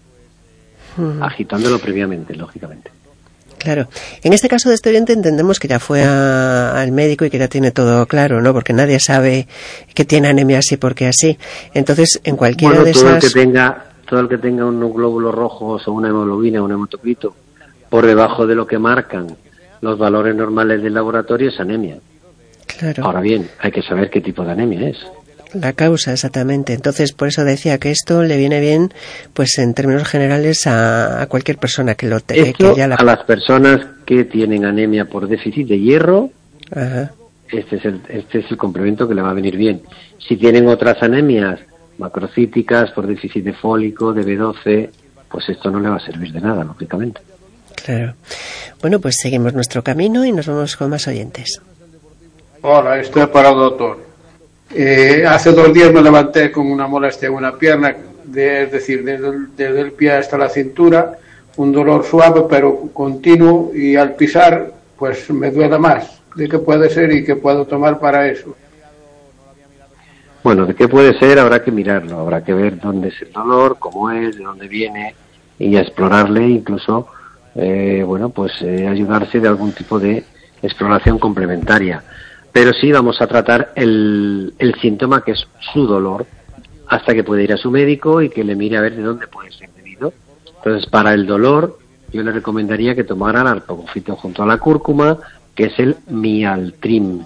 agitándolo previamente, lógicamente. Claro. En este caso de este oyente entendemos que ya fue a, al médico y que ya tiene todo claro, ¿no? Porque nadie sabe que tiene anemia así porque así. Entonces, en cualquiera Bueno, de todo esas... el que tenga, todo el que tenga unos glóbulos rojos o una hemoglobina o un hematocrito por debajo de lo que marcan los valores normales del laboratorio es anemia. Claro. Ahora bien, hay que saber qué tipo de anemia es. La causa, exactamente. Entonces, por eso decía que esto le viene bien, pues en términos generales, a, a cualquier persona que lo tenga. Esto, que ya la... a las personas que tienen anemia por déficit de hierro, Ajá. Este es, el, este es el complemento que le va a venir bien. Si tienen otras anemias macrocíticas por déficit de fólico, de B doce, pues esto no le va a servir de nada, lógicamente. Claro. Bueno, pues seguimos nuestro camino y nos vamos con más oyentes. Hola, estoy para el doctor. Eh, hace dos días me levanté con una molestia en una pierna, de, es decir, desde el, desde el pie hasta la cintura, un dolor suave pero continuo, y al pisar pues me duele más. ¿De qué puede ser y qué puedo tomar para eso? Bueno, de qué puede ser habrá que mirarlo, habrá que ver dónde es el dolor, cómo es, de dónde viene, y explorarle, incluso, eh, bueno, pues eh, ayudarse de algún tipo de exploración complementaria. Pero sí vamos a tratar el, el síntoma, que es su dolor, hasta que pueda ir a su médico y que le mire a ver de dónde puede ser debido. Entonces, para el dolor, yo le recomendaría que tomara el arpagofito junto a la cúrcuma, que es el Mialtrim.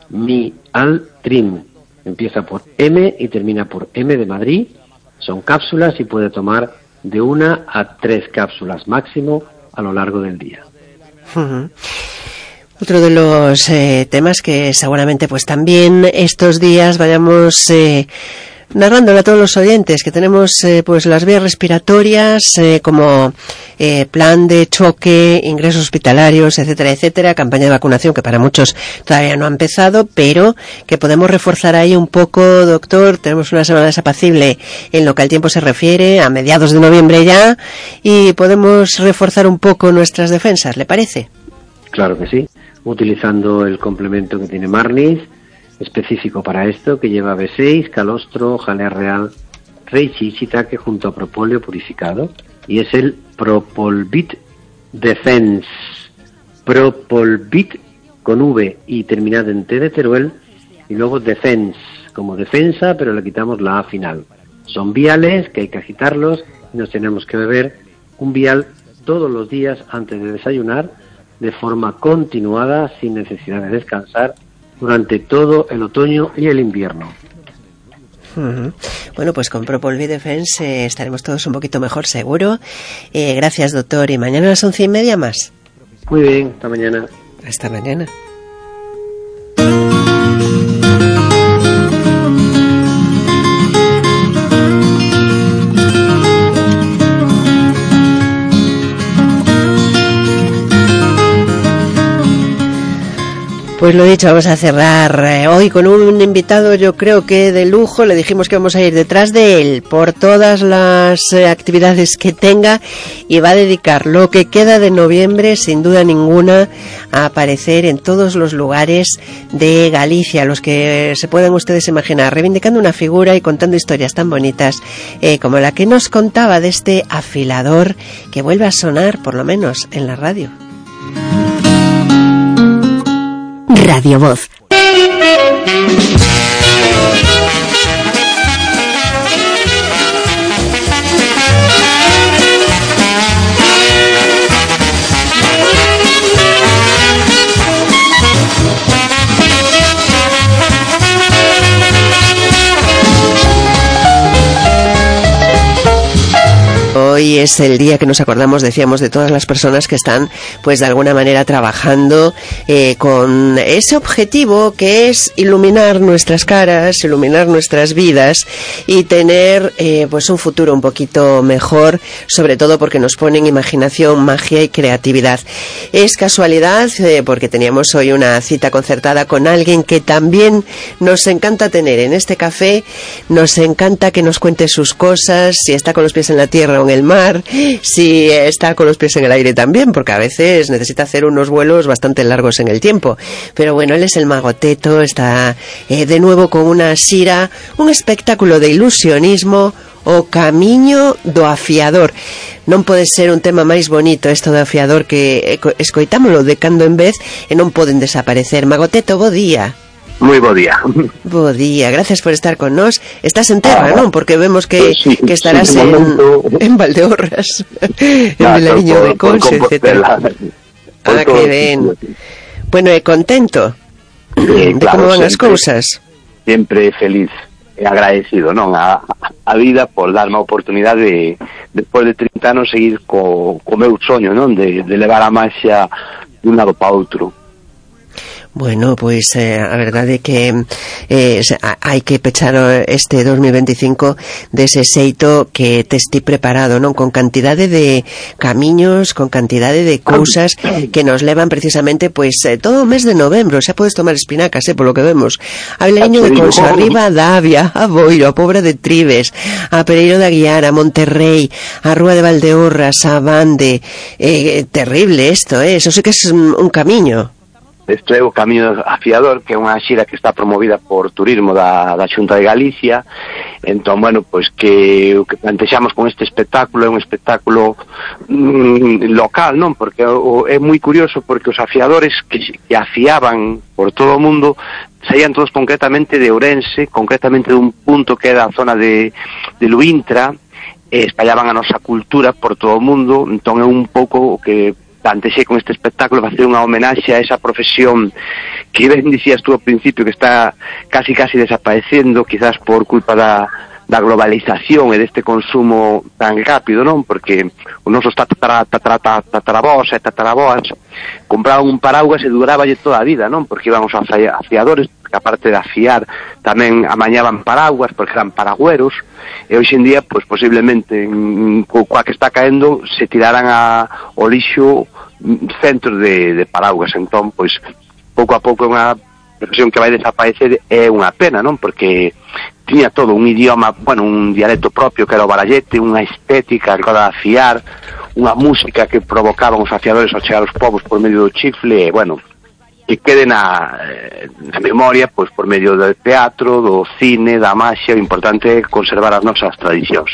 Mialtrim. Empieza por M y termina por M de Madrid. Son cápsulas y puede tomar de una a tres cápsulas máximo a lo largo del día. Uh-huh. Otro de los eh, temas que seguramente pues también estos días vayamos eh, narrándole a todos los oyentes, que tenemos eh, pues las vías respiratorias eh, como eh, plan de choque, ingresos hospitalarios, etcétera, etcétera, campaña de vacunación que para muchos todavía no ha empezado, pero que podemos reforzar ahí un poco, doctor. Tenemos una semana desapacible en lo que al tiempo se refiere, a mediados de noviembre ya, y podemos reforzar un poco nuestras defensas, ¿le parece? Claro que sí, utilizando el complemento que tiene Marnis, específico para esto, que lleva B seis, calostro, jalea real, reishi y shiitake junto a propóleo purificado, y es el Propolvit Defense. Propolvit con V y terminado en T de Teruel, y luego Defense, como defensa, pero le quitamos la A final. Son viales que hay que agitarlos y nos tenemos que beber un vial todos los días antes de desayunar, de forma continuada, sin necesidad de descansar, durante todo el otoño y el invierno. Uh-huh. Bueno, pues con Propolvit Defense eh, estaremos todos un poquito mejor, seguro. Eh, gracias, doctor. Y mañana a las once y media más. Muy bien, hasta mañana. Hasta mañana. Pues lo dicho, vamos a cerrar eh, hoy con un invitado, yo creo que de lujo. Le dijimos que vamos a ir detrás de él por todas las eh, actividades que tenga, y va a dedicar lo que queda de noviembre, sin duda ninguna, a aparecer en todos los lugares de Galicia, los que se puedan ustedes imaginar, reivindicando una figura y contando historias tan bonitas eh, como la que nos contaba de este afilador que vuelve a sonar, por lo menos, en la radio. Radio Voz. Hoy es el día que nos acordamos, decíamos, de todas las personas que están, pues de alguna manera trabajando eh, con ese objetivo que es iluminar nuestras caras, iluminar nuestras vidas y tener eh, pues un futuro un poquito mejor, sobre todo porque nos ponen imaginación, magia y creatividad. Es casualidad eh, porque teníamos hoy una cita concertada con alguien que también nos encanta tener en este café. Nos encanta que nos cuente sus cosas, si está con los pies en la tierra o en el mar, si está con los pies en el aire también, porque a veces necesita hacer unos vuelos bastante largos en el tiempo. Pero bueno, él es el Mago Teto, está eh, de nuevo con una xira, un espectáculo de ilusionismo, o Camiño do Afiador. Non pode ser un tema máis bonito isto do afiador, que escoitámolo de cando en vez e non poden desaparecer. Mago Teto, bo día. Moi bo día. Bo día, gracias por estar con nós. Estás en terra, ah, non? Porque vemos que, sí, que estarás sí, en, momento... en Valdeorras, en Vilariño de Conce, etcétera. Ah, que ben. Bueno, e contento sí, de claro, como van siempre, as cousas. Sempre feliz agradecido, non, a, a vida por darme a oportunidade de, despois de trinta anos, seguir co, co meu soño, non, de, de levar a maxia dun lado para outro. Bueno, pois eh, a verdade é que eh, hai que pechar este dos mil veinticinco dese xeito que tes ti preparado, non? Con cantidade de camiños, con cantidade de cousas que nos levan precisamente pois eh, todo o mes de novembro. Xa podes tomar espinacas, eh, polo que vemos. A Vilariño de Conso, arriba a Davia, a Boiro, a Pobra de Tribes, a Pereiro de Aguiar, a Monterrey, a Rúa de Valdeorras, a Bande. Eh, terrible isto, eh? Eso sí que é un, un camiño. Isto é o Camiño Afiador, que é unha xira que está promovida por Turismo da, da Xunta de Galicia. Entón, bueno, pois que o que plantexamos con este espectáculo é un espectáculo mm, local, non? Porque o, é moi curioso, porque os afiadores que, que afiaban por todo o mundo saían todos concretamente de Ourense, concretamente dun punto que era a zona de, de Luintra, e espallaban a nosa cultura por todo o mundo. Entón é un pouco o que plantexei con este espectáculo, facer unha homenaxe a esa profesión que ben dicías tú ao principio que está casi casi desaparecendo, quizás por culpa da, da globalización e deste consumo tan rápido, non? Porque os nosos tatarabós e tataraboas compraban un paraguas e duraballe toda a vida, non? Porque íbamos a afiadores, que aparte de afiar tamén amañaban paraguas porque eran paragüeros, e hoxe en día, pois posiblemente coa que está caendo se tiraran a, o lixo centros de, de paraguas. Entón, pois pouco a pouco é unha profesión que vai desaparecer, é unha pena, non? Porque tiña todo un idioma, bueno, un dialecto propio que era o barallete, unha estética que era afiar, unha música que provocaban os afiadores ao chegar aos povos por medio do chifle, e, bueno, que quede na, na memoria, pois, por medio do teatro, do cine, da maxia. O importante é conservar as nosas tradicións.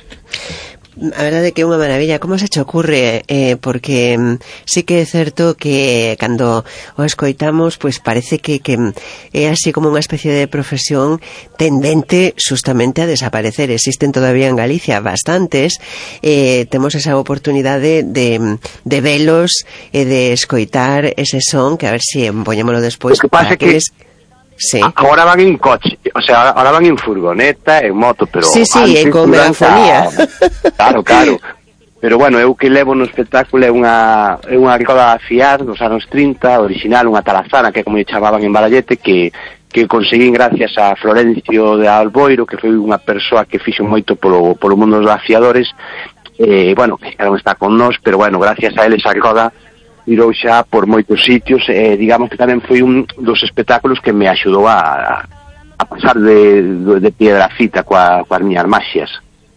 A verdade é que é unha maravilla. Como se te ocurre? Eh, porque mm, sí que é certo que cando o escoitamos, pois parece que, que é así como unha especie de profesión tendente justamente a desaparecer. Existen todavía en Galicia bastantes. Eh, temos esa oportunidade de, de velos e de escoitar ese son, que a ver si poñémolo despois. O que pasa que... Les... Sí. Ahora van en coche, o sea, ahora van en furgoneta, en moto, pero... Sí, sí, e con megafonía. Claro, claro. Pero bueno, eu que levo no espectáculo é unha é unha roda a afiar dos anos trinta, original, unha talazana, que como lle chamaban en Barallete, que que conseguín gracias a Florencio de Alboiro, que foi unha persoa que fixo moito polo, polo mundo dos afiadores. Eh, bueno, que non está con nós, pero bueno, gracias a ele esa roda virou xa por moitos sitios, e eh, digamos que tamén foi un dos espectáculos que me axudou a, a pasar de, de, de piedra fita coa, coas miñas maxias.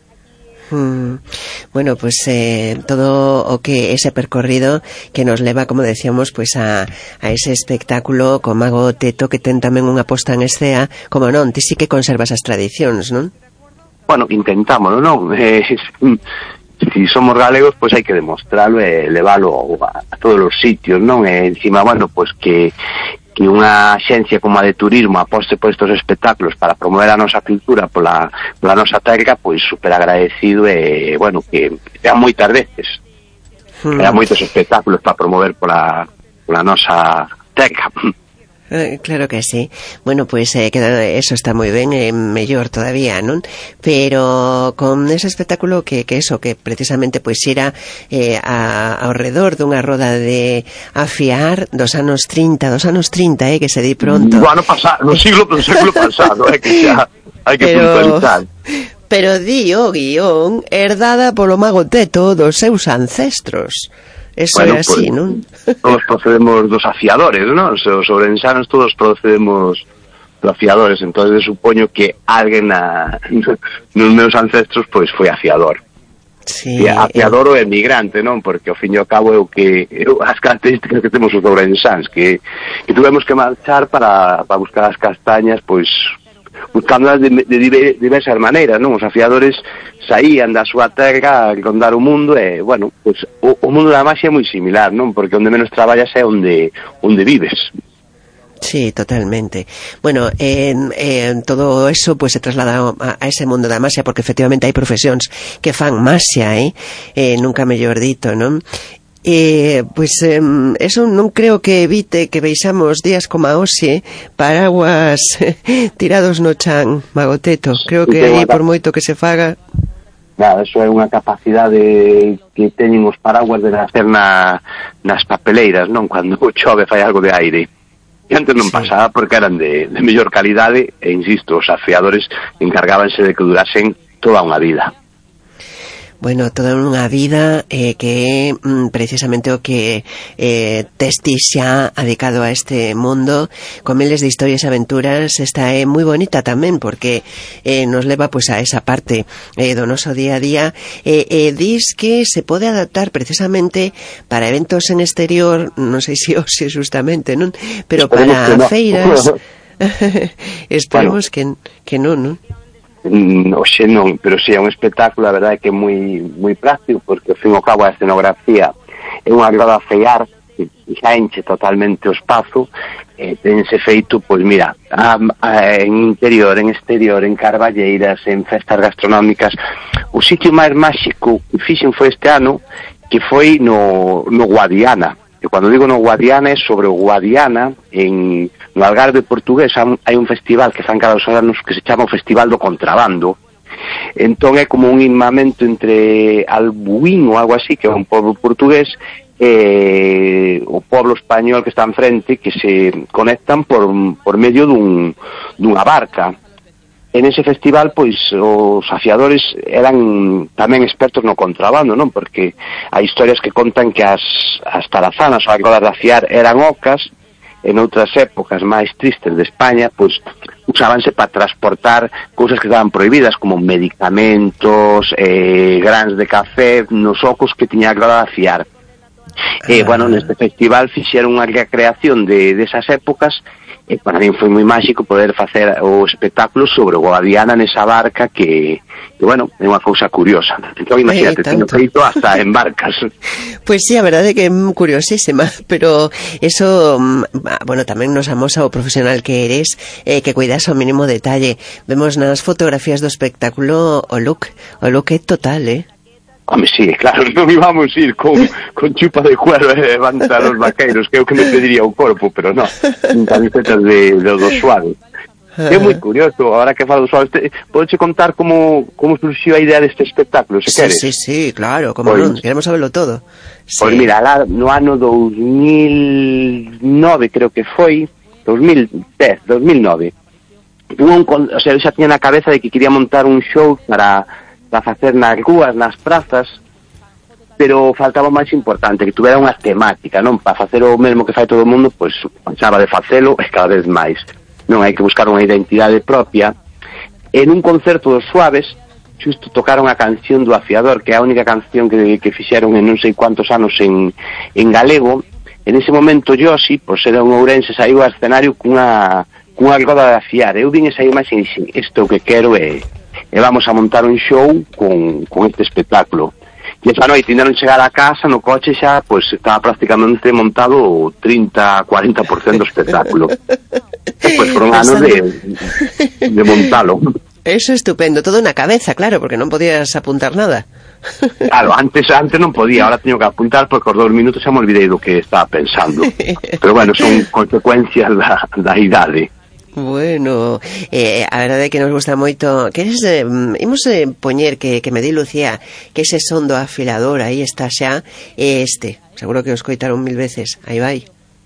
Mm. Bueno, pues eh, todo o que ese percorrido que nos leva, como decíamos, pues a, a ese espectáculo con Mago Teto, que ten tamén unha posta en escena, como non, ti sí que conservas as tradicións, non? Bueno, intentámoslo, non? Eh, si somos galegos, pois pues hai que demostralo e leválo a, a todos os sitios, non? E encima, bueno, pois pues que que unha axencia como a de turismo aposte por estes espectáculos para promover a nosa cultura pola, pola nosa terra, pois pues, super agradecido, e, bueno, que eran moitas veces hmm. eran moitos espectáculos para promover pola, pola nosa terra. Eh, claro que sí. Bueno, pues eh, queda, eso está moi ben, eh, mellor todavía, non? Pero con ese espectáculo que, que eso, que precisamente pois era eh, a, ao redor dunha roda de afiar dos anos trinta, dos anos trinta, eh, que se di pronto. No ano pasado, no siglo, no siglo pasado, eh, que xa hai que pero... puntualizar. Pero di o guión herdada polo Mago Teto dos seus ancestros. Eso bueno, é así, pues, non? Todos procedemos dos afiadores, non? Os ourensanos todos procedemos dos afiadores, entonces supoño que alguén na, nos meus ancestros pois foi afiador. Sí, e afiador eh... ou emigrante, non? Porque ao fin e ao cabo é o que eu, as características que temos os ourensáns, que, que tuvemos que marchar para, para buscar as castañas, pois buscándolas de, de diversas maneiras, non? Os afiadores saían da súa terra a rondar o mundo, e, bueno, pues, o, o mundo da maxia é moi similar, non? Porque onde menos traballas é onde onde vives. Sí, totalmente. Bueno, eh, eh, todo eso pues se traslada a, a ese mundo da maxia, porque efectivamente hai profesións que fan maxia, eh? eh nunca mellor dito, non? Eh, pois eh, eso non creo que evite que veixamos días como a hoxe paraguas tirados no chan, Magoteto. Creo que aí por moito que se faga... Nada, eso é unha capacidade que teñen os paraguas de nacer na, nas papeleiras, non? Cando chove fai algo de aire. E antes non pasaba porque eran de, de mellor calidade e, insisto, os afiadores encargábanse de que durasen toda unha vida. Bueno, toda unha vida eh, que é mm, precisamente o que eh, Testi xa adicado a este mundo con miles de historias e aventuras. Esta é moi bonita tamén porque eh, nos leva pues, a esa parte eh, do noso día a día e eh, eh, dis que se pode adaptar precisamente para eventos en exterior, non sei se hoxe justamente, non? Pero para no. feiras esperemos bueno. que, que non, non? Oxe non, pero si sí, é un espectáculo, a verdade é que é moi moi práctico porque ao fin e ao cabo a escenografía é unha grada a feiar que xa enche totalmente o espazo e tense feito, pois mira a, a, en interior, en exterior, en carballeiras, en festas gastronómicas. O sitio máis máxico que fixen foi este ano, que foi no, no Guadiana. E cando digo no Guadiana é sobre o Guadiana, en no Algarve portugués hai un festival que fan cada dos anos que se chama o Festival do Contrabando. Entón é como un inmamento entre Albuín ou algo así, que é un pobo portugués, e o pobo español que está enfrente, que se conectan por, por medio dun, dunha barca. En ese festival, pois, os afiadores eran tamén expertos no contrabando, non? Porque hai historias que contan que as, as talazanas ou as rodas de afiar eran ocas, en outras épocas máis tristes de España, pois, usábanse para transportar cousas que estaban prohibidas, como medicamentos, eh, grans de café, nos ocos que tiña a roda de afiar. E, eh, bueno, neste festival fixeron unha recreación de desas épocas. E para mí foi moi máxico poder facer o espectáculo sobre o Guadiana nesa barca que, que bueno, é unha cousa curiosa. Entón, imagínate, eh, teño feito hasta en barcas. Pois sí, a verdade é que é curiosísima, pero eso, bueno, tamén nos amosa o profesional que eres, eh, que cuidas ao mínimo detalle. Vemos nas fotografías do espectáculo o look, o look é total, eh? Home, sí, claro, non íbamos a ir con, con chupa de cuero e eh, levantar os vaqueiros, que é o que me pediría o corpo, pero non, camisetas de, de do suave. É moi curioso, ahora que falo do suave, podes contar como, como surxiu a idea deste espectáculo, se sí, queres? Sí, sí, claro, como pois, non, queremos saberlo todo. Sí. Pois mira, lá no ano dos mil nove, creo que foi, dos mil dez, dos mil nove, un, o sea, eu xa tiña na cabeza de que quería montar un show para... para facer nas rúas, nas prazas, pero faltaba o máis importante, que tuvera unha temática, non? Para facer o mesmo que fai todo o mundo, pois pensaba de facelo e cada vez máis. Non, hai que buscar unha identidade propia. En un concerto dos Suaves, xusto tocaron a canción do Afiador, que é a única canción que, que fixeron en non sei cuántos anos en, en galego. En ese momento, Josi, pois era un ourense, saiu ao escenario cunha, cunha roda de afiar. Eu vin esa imaxe e dixen, isto o que quero é... e vamos a montar un show con, con este espectáculo. E esa noite tiñeron chegar a casa, no coche xa, pois estaba prácticamente montado o trinta a cuarenta por ciento do espectáculo. E pois foron anos de, de montalo. Eso é estupendo, todo na cabeza, claro, porque non podías apuntar nada. Claro, antes antes non podía, ahora teño que apuntar porque os dos minutos xa me olvidei do que estaba pensando. Pero bueno, son consecuencias da, da idade. Bueno, eh, a verdade é que nos gusta moito. Queres, eh, imos eh, poñer que, que me di Lucía que ese son do afilador aí está xa, e este, seguro que o escoitaron mil veces. Aí vai.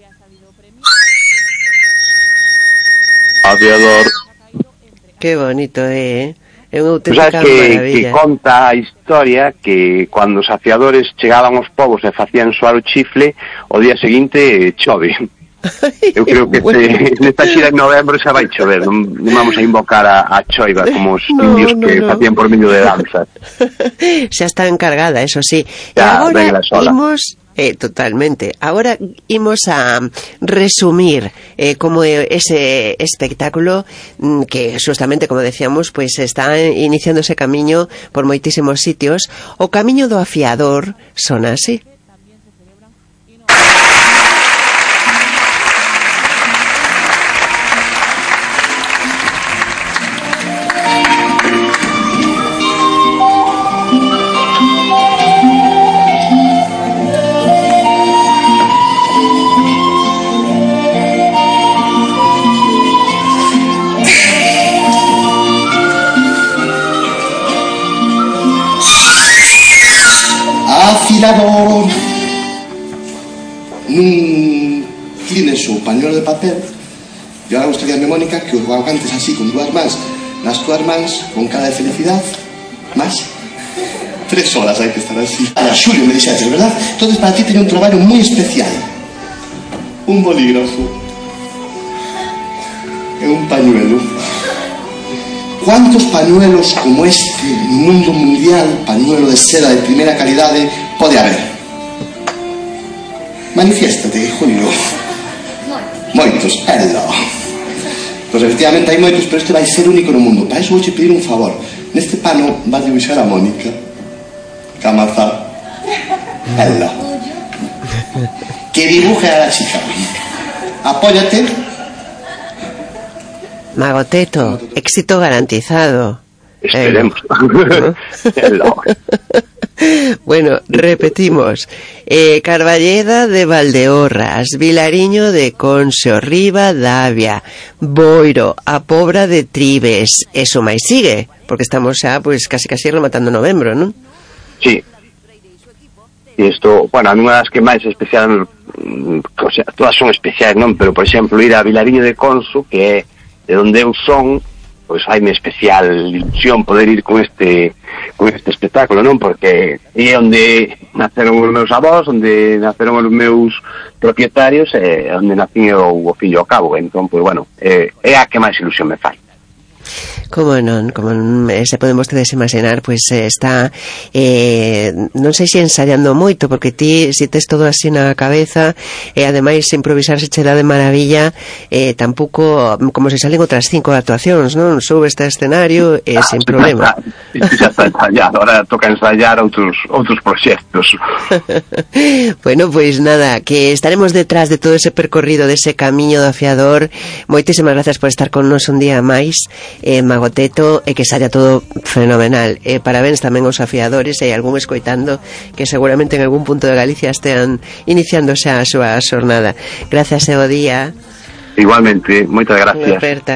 Afiador. Que bonito, eh? É unha auténtica que, maravilla. Que conta a historia que cando os afiadores chegaban aos povos e facían soar o chifle, o día seguinte chove. Eu creo que bueno. este, nesta xira en novembro xa vai chover, non, non vamos a invocar a, a choiva como os no, indios no, que no. facían por medio de danzas. Xa está encargada, eso sí. Ya, e agora imos, eh, totalmente, agora imos a resumir eh, como ese espectáculo mm, que justamente, como decíamos, pues está iniciando ese camiño por moitísimos sitios. O camiño do afiador son así. afilador. Nun tienes o pañuelo de papel e ahora gustaría, Mónica, que o aguantes así con dúas mans nas túas mans con cara de felicidad más tres horas hai que estar así. Ahora, Xulio, me dixaste, verdad? Entonces para ti teño un traballo moi especial, un bolígrafo e un pañuelo. ¿Cuántos pañuelos como este no mundo mundial, pañuelo de seda de primeira calidade, pode haber? Manifiéstate, Julio. Moitos, hello. Pois efectivamente hai moitos, pero este vai ser único no mundo. Para iso vouche pedir un favor. Neste pano vas dibuixar a Mónica. Camaza. Hello. Que dibuje a la chica. Apóyate. Magoteto, éxito garantizado. Esperemos. Bueno, repetimos. Eh, Carballeda de Valdeorras, Vilariño de Conso, Ribadavia, Boiro, a Pobra de Tribes. Eso máis sigue, porque estamos xa, pues, casi casi rematando novembro, non? Sí. E isto, bueno, a mí unha das que máis especial, o sea, todas son especiais, non? Pero, por exemplo, ir a Vilariño de Conso, que é de onde eu son, pois haime especial ilusión poder ir con este con este espectáculo, non? Porque é onde naceron os meus avós, onde naceron os meus propietarios, e onde nacín o fillo ao cabo. Entón, pois, bueno, é, é a que máis ilusión me fai. Como non, como non, eh, se poden vostedes imaginar, pois pues, eh, está eh, non sei se ensayando moito, porque ti, se tes todo así na cabeza, e eh, ademais improvisarse che dá de maravilla, eh, tampouco, como se salen outras cinco actuacións, non? Sube este escenario e eh, ah, sin problema. Xa está ensayado, ahora toca ensayar outros outros proxectos. Bueno, pois pues, nada, que estaremos detrás de todo ese percorrido, dese camiño do afiador. Moitísimas gracias por estar con nos un día máis. Eh, Magoteto, e que saia todo fenomenal. Eh, parabéns tamén aos afiadores, e algún escoitando que seguramente en algún punto de Galicia estean iniciando xa a súa xornada. Gracias e o día. Igualmente, moitas gracias. Unha aperta.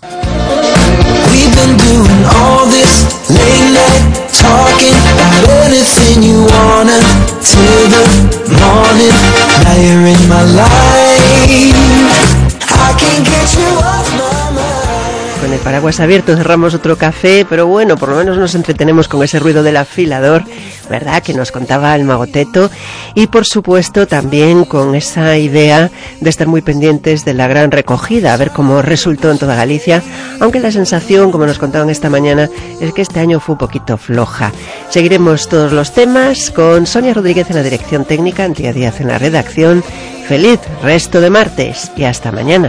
We've been doing all this late night talking about anything you wanna till the morning. Now you're in my life. I can't get you off my mind. Con el paraguas abierto cerramos otro café, pero bueno, por lo menos nos entretenemos con ese ruido del afilador, ¿verdad?, que nos contaba el Magoteto, y por supuesto también con esa idea de estar muy pendientes de la gran recogida, a ver cómo resultó en toda Galicia, aunque la sensación, como nos contaban esta mañana, es que este año fue un poquito floja. Seguiremos todos los temas con Sonia Rodríguez en la dirección técnica, Antía Díaz en la redacción. Feliz resto de martes y hasta mañana.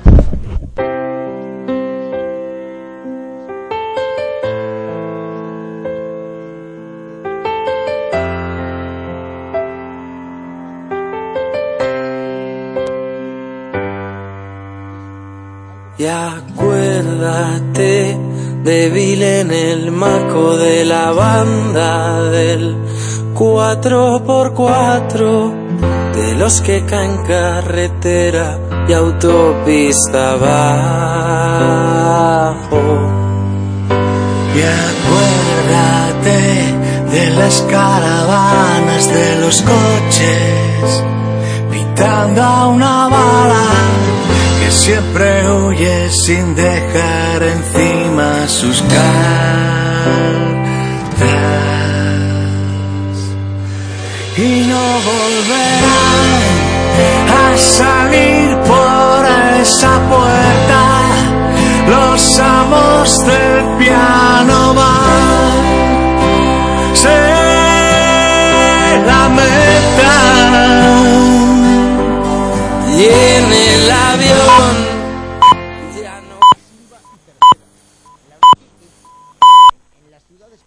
Y acuérdate de Bill en el marco de la banda del cuatro por cuatro, de los que caen carretera y autopista abajo. Y acuérdate de las caravanas de los coches pitando a una bala que siempre huye sin dejar encima sus cartas, y no volverán a salir por esa puerta los amos del piano.